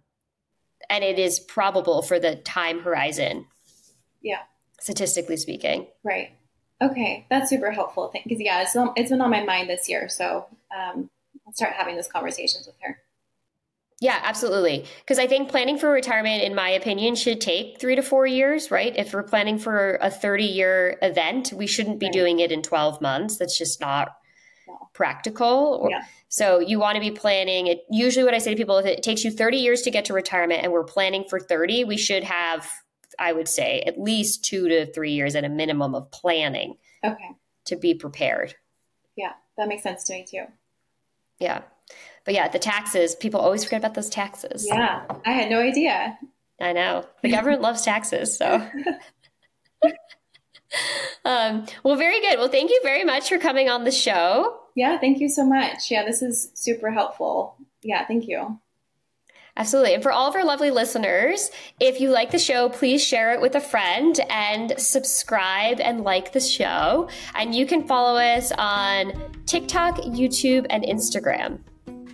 and it is probable for the time horizon. Yeah. Statistically speaking. Right. Okay. That's super helpful. Because yeah, it's, it's been on my mind this year. So um, I'll start having those conversations with her. Yeah, absolutely. Because I think planning for retirement, in my opinion, should take three to four years, right? If we're planning for a thirty-year event, we shouldn't be right. doing it in twelve months. That's just not no. practical. Yeah. So you want to be planning it. Usually what I say to people, if it takes you thirty years to get to retirement and we're planning for thirty, we should have, I would say, at least two to three years at a minimum of planning. Okay. To be prepared. Yeah, that makes sense to me too. Yeah. But yeah, the taxes, people always forget about those taxes. Yeah, I had no idea. I know. The government loves taxes, so. um, well, very good. Well, thank you very much for coming on the show. Yeah, thank you so much. Yeah, this is super helpful. Yeah, thank you. Absolutely. And for all of our lovely listeners, if you like the show, please share it with a friend and subscribe and like the show. And you can follow us on TikTok, YouTube, and Instagram.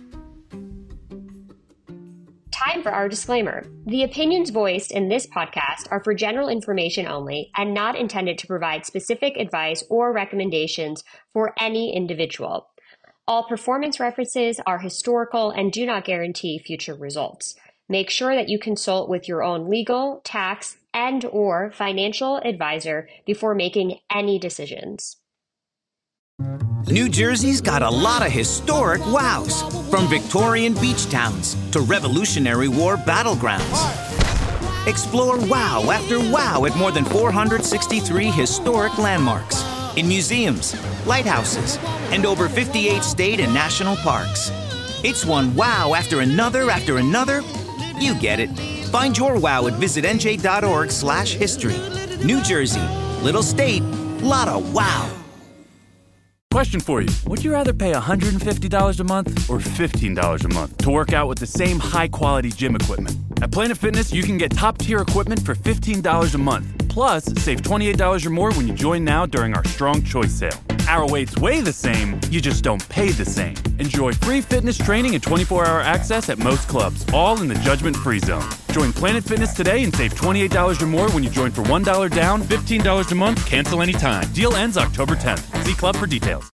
Time for our disclaimer. The opinions voiced in this podcast are for general information only and not intended to provide specific advice or recommendations for any individual. All performance references are historical and do not guarantee future results. Make sure that you consult with your own legal, tax, and or financial advisor before making any decisions. New Jersey's got a lot of historic wows, from Victorian beach towns to Revolutionary War battlegrounds. Explore wow after wow at more than four hundred sixty-three historic landmarks, in museums, lighthouses, and over fifty-eight state and national parks. It's one wow after another after another. You get it. Find your wow at visit N J dot org slash history. New Jersey, little state, lot of wow. Question for you. Would you rather pay one hundred fifty dollars a month or fifteen dollars a month to work out with the same high-quality gym equipment? At Planet Fitness, you can get top-tier equipment for fifteen dollars a month. Plus, save twenty-eight dollars or more when you join now during our Strong Choice sale. Our weights weigh the same, you just don't pay the same. Enjoy free fitness training and twenty-four hour access at most clubs, all in the judgment-free zone. Join Planet Fitness today and save twenty-eight dollars or more when you join for one dollar down, fifteen dollars a month, cancel anytime. Deal ends October tenth. See club for details.